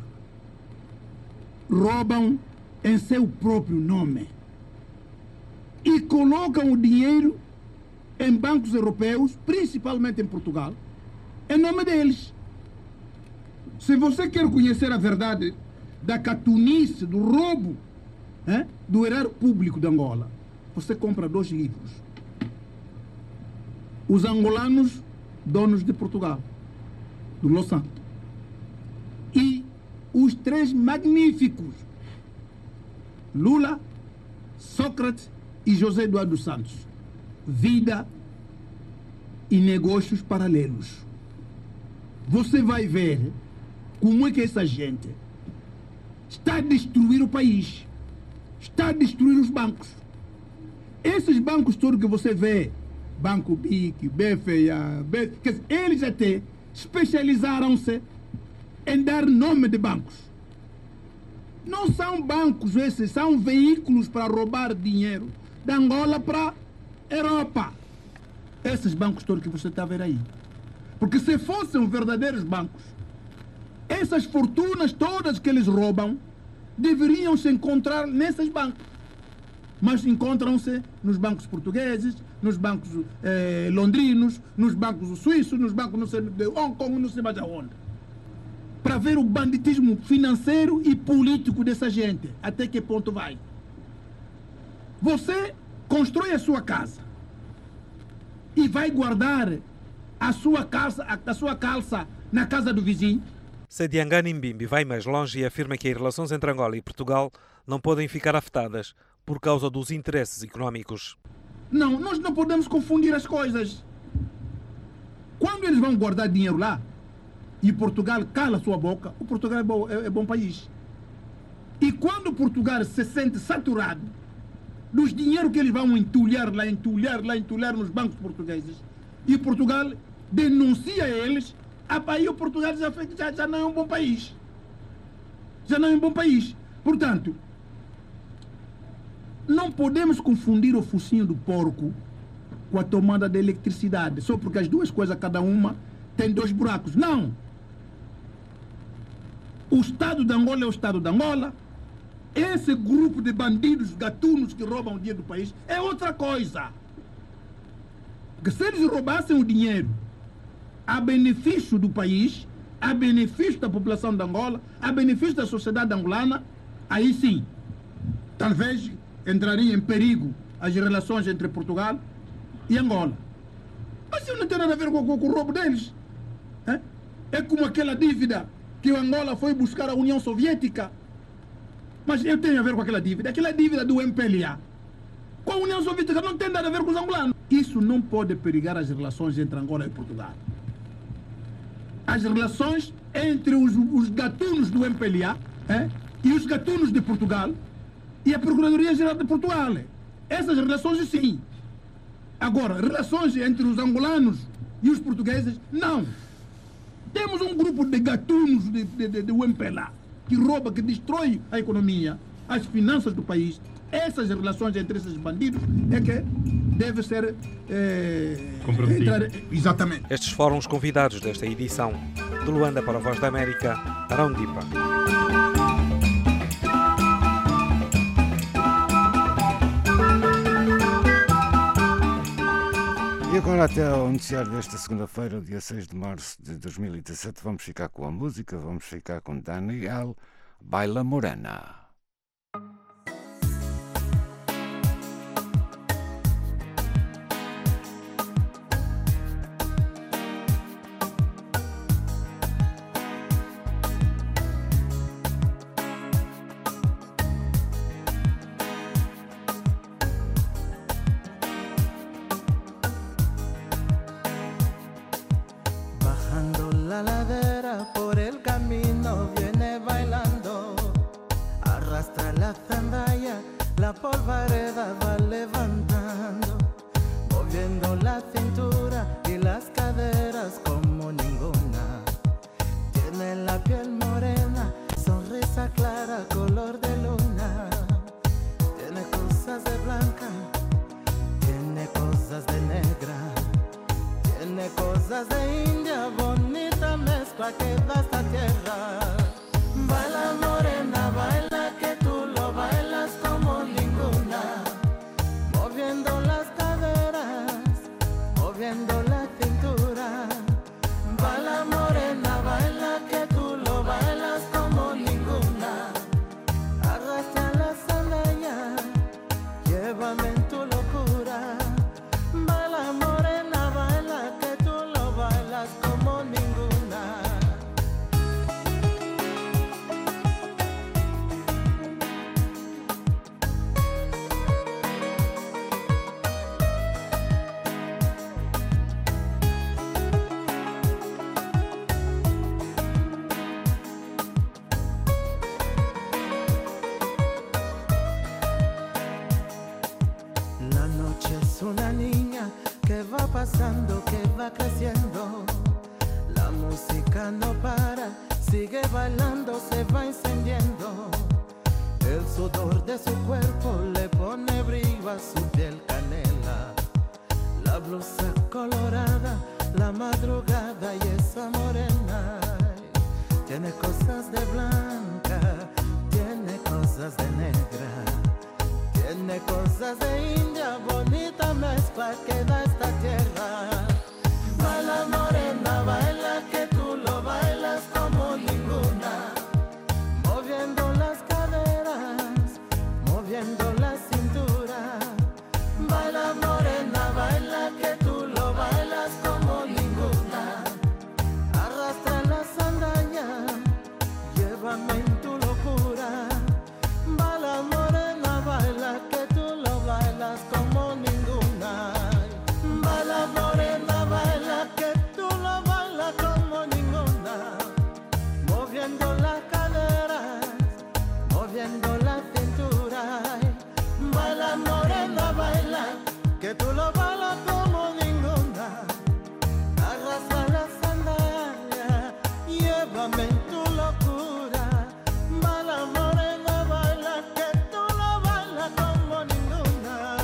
Roubam em seu próprio nome. E colocam o dinheiro em bancos europeus, principalmente em Portugal, em nome deles. Se você quer conhecer a verdade da catunice, do roubo, hein, do erário público de Angola, você compra dois livros. Os angolanos, donos de Portugal, do Los Santos. E os três magníficos, Lula, Sócrates e José Eduardo dos Santos. Vida e negócios paralelos. Você vai ver como é que essa gente está a destruir o país, está a destruir os bancos. Esses bancos todos que você vê, Banco B I C, B F A, B... eles até especializaram-se em dar nome de bancos. Não são bancos esses, são veículos para roubar dinheiro da Angola para a Europa. Esses bancos todos que você está a ver aí. Porque se fossem verdadeiros bancos, essas fortunas todas que eles roubam deveriam se encontrar nesses bancos. Mas encontram-se nos bancos portugueses, nos bancos eh, londrinos, nos bancos suíços, nos bancos não sei, de Hong Kong, não sei mais aonde. Para ver o banditismo financeiro e político dessa gente. Até que ponto vai? Você constrói a sua casa e vai guardar a sua calça, a sua calça na casa do vizinho? Sidiangani Mbimbi vai mais longe e afirma que as relações entre Angola e Portugal não podem ficar afetadas por causa dos interesses económicos. Não, nós não podemos confundir as coisas. Quando eles vão guardar dinheiro lá e Portugal cala sua boca, o Portugal é bom, é, é bom país. E quando Portugal se sente saturado dos dinheiros que eles vão entulhar lá, entulhar lá, entulhar nos bancos portugueses, e Portugal denuncia eles, aí o Portugal já, já, já não é um bom país. Já não é um bom país. Portanto, não podemos confundir o focinho do porco com a tomada de eletricidade, só porque as duas coisas, cada uma, tem dois buracos. Não! O Estado de Angola é o Estado de Angola. Esse grupo de bandidos gatunos que roubam o dinheiro do país é outra coisa. Porque se eles roubassem o dinheiro a benefício do país, a benefício da população de Angola, a benefício da sociedade angolana, aí sim, talvez entraria em perigo as relações entre Portugal e Angola. Mas isso não tem nada a ver com, com, com o roubo deles. É? É como aquela dívida que o Angola foi buscar a União Soviética. Mas eu tenho a ver com aquela dívida. Aquela dívida do M P L A com a União Soviética não tem nada a ver com os angolanos. Isso não pode perigar as relações entre Angola e Portugal. As relações entre os, os gatunos do M P L A é? e os gatunos de Portugal e a Procuradoria-Geral de Portugal. Essas relações, sim. Agora, relações entre os angolanos e os portugueses, não. Temos um grupo de gatunos de, de, de, de U M P L A que rouba, que destrói a economia, as finanças do país. Essas relações entre esses bandidos é que deve ser é, entrar, exatamente. Estes foram os convidados desta edição. De Luanda para a Voz da América, Arão Dipa. E agora, até ao noticiário desta segunda-feira, dia seis de março de dois mil e dezassete, vamos ficar com a música, vamos ficar com Daniel, Baila Morena. La polvareda va levantando, moviendo la cintura y las caderas como ninguna. Tiene la piel morena, sonrisa clara, color de luna. Tiene cosas de blanca, tiene cosas de negra. Tiene cosas de india, bonita mezcla que da esta tierra. Baila morena, baila que tú lo bailas como ninguna, moviendo las caderas, moviendo la cintura. Baila morena, baila que tú lo bailas como ninguna. Arrastra la sandalias, llévame en tu locura. Baila morena, baila que tú lo bailas como ninguna. Una niña que va pasando, que va creciendo. La música no para, sigue bailando, se va encendiendo. El sudor de su cuerpo le pone brillo a su piel canela. La blusa colorada, la madrugada y esa morena. Tiene cosas de blanca, tiene cosas de negra. Tiene cosas de india, bonita mezcla que da esta tierra. Baila morena, baila que tú lo bailas como ninguna. Moviendo las caderas, moviendo la cintura. Baila morena, baila que tú lo bailas como ninguna. Arrastra la sandaña, llévame en tu locura. Baila morena, baila que tú lo bailas como ninguna. Baila morena, baila que tú lo bailas como ninguna. Moviendo las caderas, moviendo la cintura. Baila morena, baila que tú lo bailas como ninguna. Arrastra la sandalia, llévame en tu locura. Baila morena, baila que tú lo bailas como ninguna.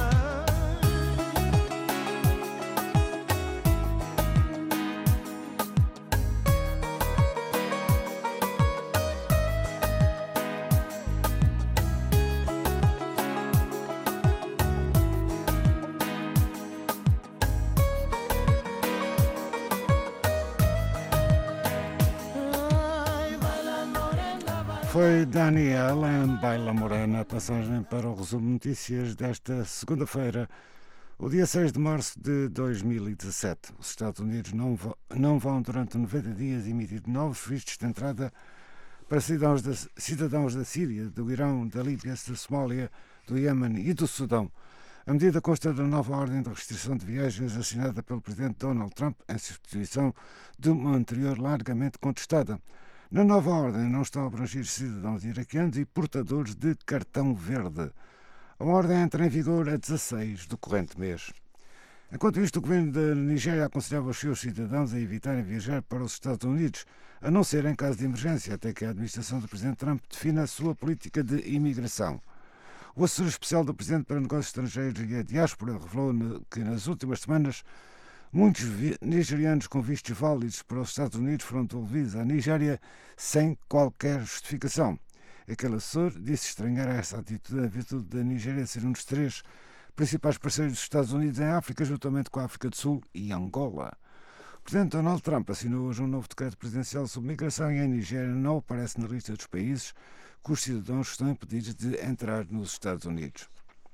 Foi Daniel em Baila Morena, passagem para o resumo de notícias desta segunda-feira, o dia seis de março de dois mil e dezassete. Os Estados Unidos não vão, não vão durante noventa dias emitir novos vistos de entrada para cidadãos da, cidadãos da Síria, do Irão, da Líbia, da Somália, do Iêmen e do Sudão. A medida consta da nova ordem de restrição de viagens assinada pelo presidente Donald Trump em substituição de uma anterior largamente contestada. Na nova ordem não estão a abranger cidadãos iraquianos e portadores de cartão verde. A ordem entra em vigor a dezasseis do corrente mês. Enquanto isto, o governo da Nigéria aconselhava os seus cidadãos a evitarem viajar para os Estados Unidos, a não ser em caso de emergência, até que a administração do presidente Trump defina a sua política de imigração. O assessor especial do presidente para negócios estrangeiros e a diáspora revelou que nas últimas semanas muitos nigerianos com vistos válidos para os Estados Unidos foram devolvidos à Nigéria sem qualquer justificação. Aquele assessor disse estranhar essa atitude em virtude da Nigéria ser um dos três principais parceiros dos Estados Unidos em África, juntamente com a África do Sul e Angola. O presidente Donald Trump assinou hoje um novo decreto presidencial sobre migração e a Nigéria não aparece na lista dos países cujos cidadãos estão impedidos de entrar nos Estados Unidos.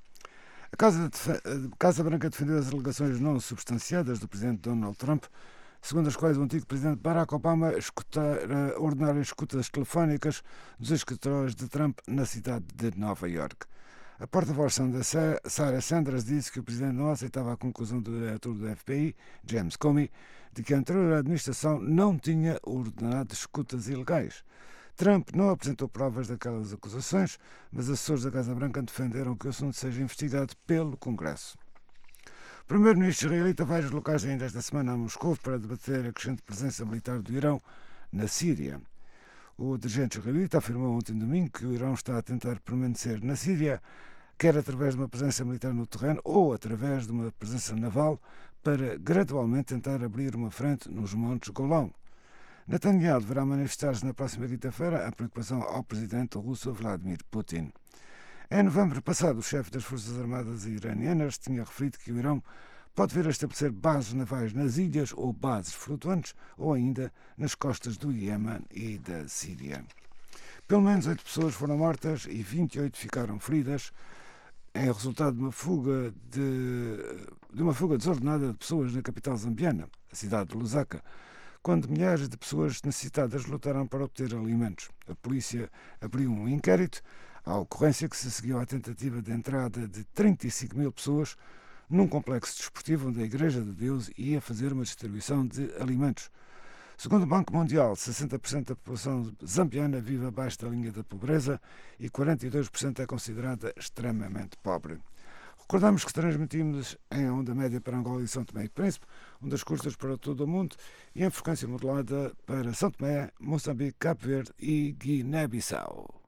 A Casa, a Casa Branca defendeu as alegações não substanciadas do presidente Donald Trump, segundo as quais o antigo presidente Barack Obama escutara, ordenara escutas telefónicas dos escritórios de Trump na cidade de Nova Iorque. A porta-voz Sarah Sanders disse que o presidente não aceitava a conclusão do diretor do F B I, James Comey, de que a anterior administração não tinha ordenado escutas ilegais. Trump não apresentou provas daquelas acusações, mas assessores da Casa Branca defenderam que o assunto seja investigado pelo Congresso. O primeiro-ministro israelita vai deslocar-se ainda esta semana a Moscou para debater a crescente presença militar do Irão na Síria. O dirigente israelita afirmou ontem domingo que o Irão está a tentar permanecer na Síria, quer através de uma presença militar no terreno ou através de uma presença naval, para gradualmente tentar abrir uma frente nos Montes Golão. Netanyahu deverá manifestar-se na próxima quinta-feira a preocupação ao presidente russo Vladimir Putin. Em novembro passado, o chefe das Forças Armadas iranianas tinha referido que o Irão pode vir a estabelecer bases navais nas ilhas ou bases flutuantes ou ainda nas costas do Iêmen e da Síria. Pelo menos oito pessoas foram mortas e vinte e oito ficaram feridas em resultado de uma fuga de, de uma fuga desordenada de pessoas na capital zambiana, a cidade de Lusaka, quando milhares de pessoas necessitadas lutaram para obter alimentos. A polícia abriu um inquérito à ocorrência que se seguiu à tentativa de entrada de trinta e cinco mil pessoas num complexo desportivo onde a Igreja de Deus ia fazer uma distribuição de alimentos. Segundo o Banco Mundial, sessenta por cento da população zambiana vive abaixo da linha da pobreza e quarenta e dois por cento é considerada extremamente pobre. Recordamos que transmitimos em onda média para Angola e São Tomé e Príncipe, ondas curtas para todo o mundo e em frequência modulada para São Tomé, Moçambique, Cabo Verde e Guiné-Bissau.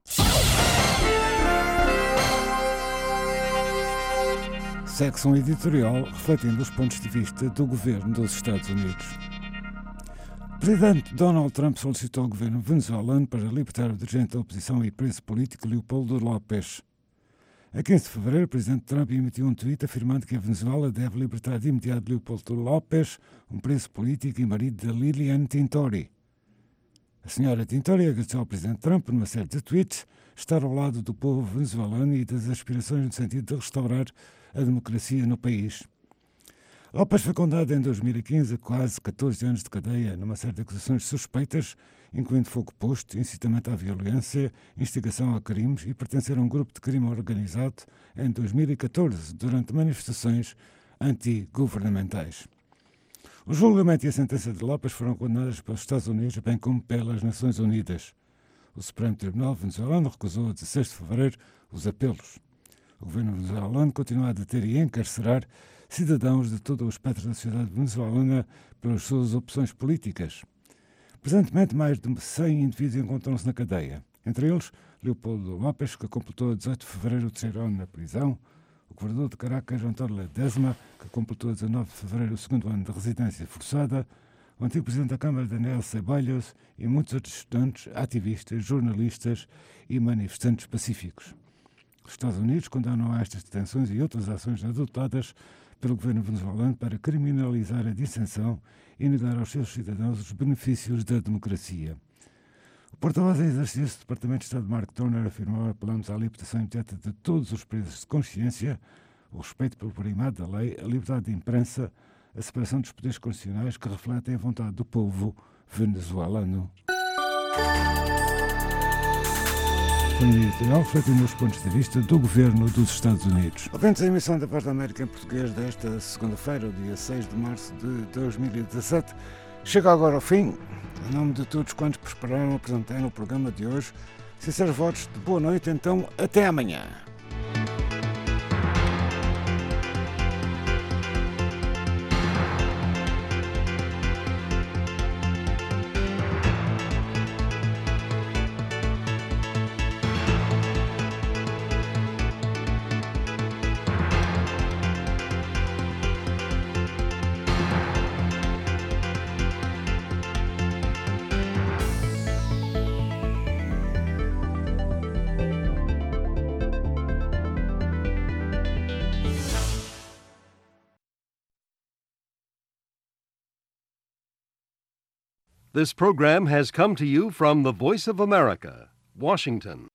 Secção editorial refletindo os pontos de vista do governo dos Estados Unidos. O presidente Donald Trump solicitou ao governo venezuelano para libertar o dirigente da oposição e preso político Leopoldo López. A quinze de fevereiro, o presidente Trump emitiu um tweet afirmando que a Venezuela deve libertar de imediato Leopoldo López, um preso político e marido de Lilian Tintori. A senhora Tintori agradeceu ao presidente Trump, numa série de tweets, estar ao lado do povo venezuelano e das aspirações no sentido de restaurar a democracia no país. López foi condenado em dois mil e quinze a quase catorze anos de cadeia numa série de acusações suspeitas, incluindo fogo posto, incitamento à violência, instigação a crimes e pertencer a um grupo de crime organizado em dois mil e catorze, durante manifestações anti-governamentais. O julgamento e a sentença de López foram condenadas pelos Estados Unidos, bem como pelas Nações Unidas. O Supremo Tribunal venezuelano recusou a dezesseis de fevereiro os apelos. O governo venezuelano continua a deter e encarcerar cidadãos de todo o espectro da sociedade venezuelana pelas suas opções políticas. Presentemente, mais de cem indivíduos encontram-se na cadeia. Entre eles, Leopoldo López, que completou a dezoito de fevereiro o terceiro ano na prisão, o governador de Caracas, João António Ledesma, que completou a dezanove de fevereiro o segundo ano de residência forçada, o antigo presidente da Câmara, Daniel Ceballos, e muitos outros estudantes, ativistas, jornalistas e manifestantes pacíficos. Os Estados Unidos condenam estas detenções e outras ações adotadas pelo governo venezuelano para criminalizar a dissensão e negar aos seus cidadãos os benefícios da democracia. O porta-voz em exercício do Departamento de Estado, Mark Turner, afirmou: apelamos à libertação imediata de todos os presos de consciência, o respeito pelo primado da lei, a liberdade de imprensa, a separação dos poderes constitucionais que refletem a vontade do povo venezuelano. Foi um editorial refletindo os pontos de vista do governo dos Estados Unidos. Ouvintes, a emissão da Voz da América em português desta segunda-feira, o dia seis de março de dois mil e dezassete, chega agora ao fim. Em nome de todos quantos prepararam apresentar no programa de hoje, sinceros votos de boa noite, então até amanhã. This program has come to you from the Voice of America, Washington.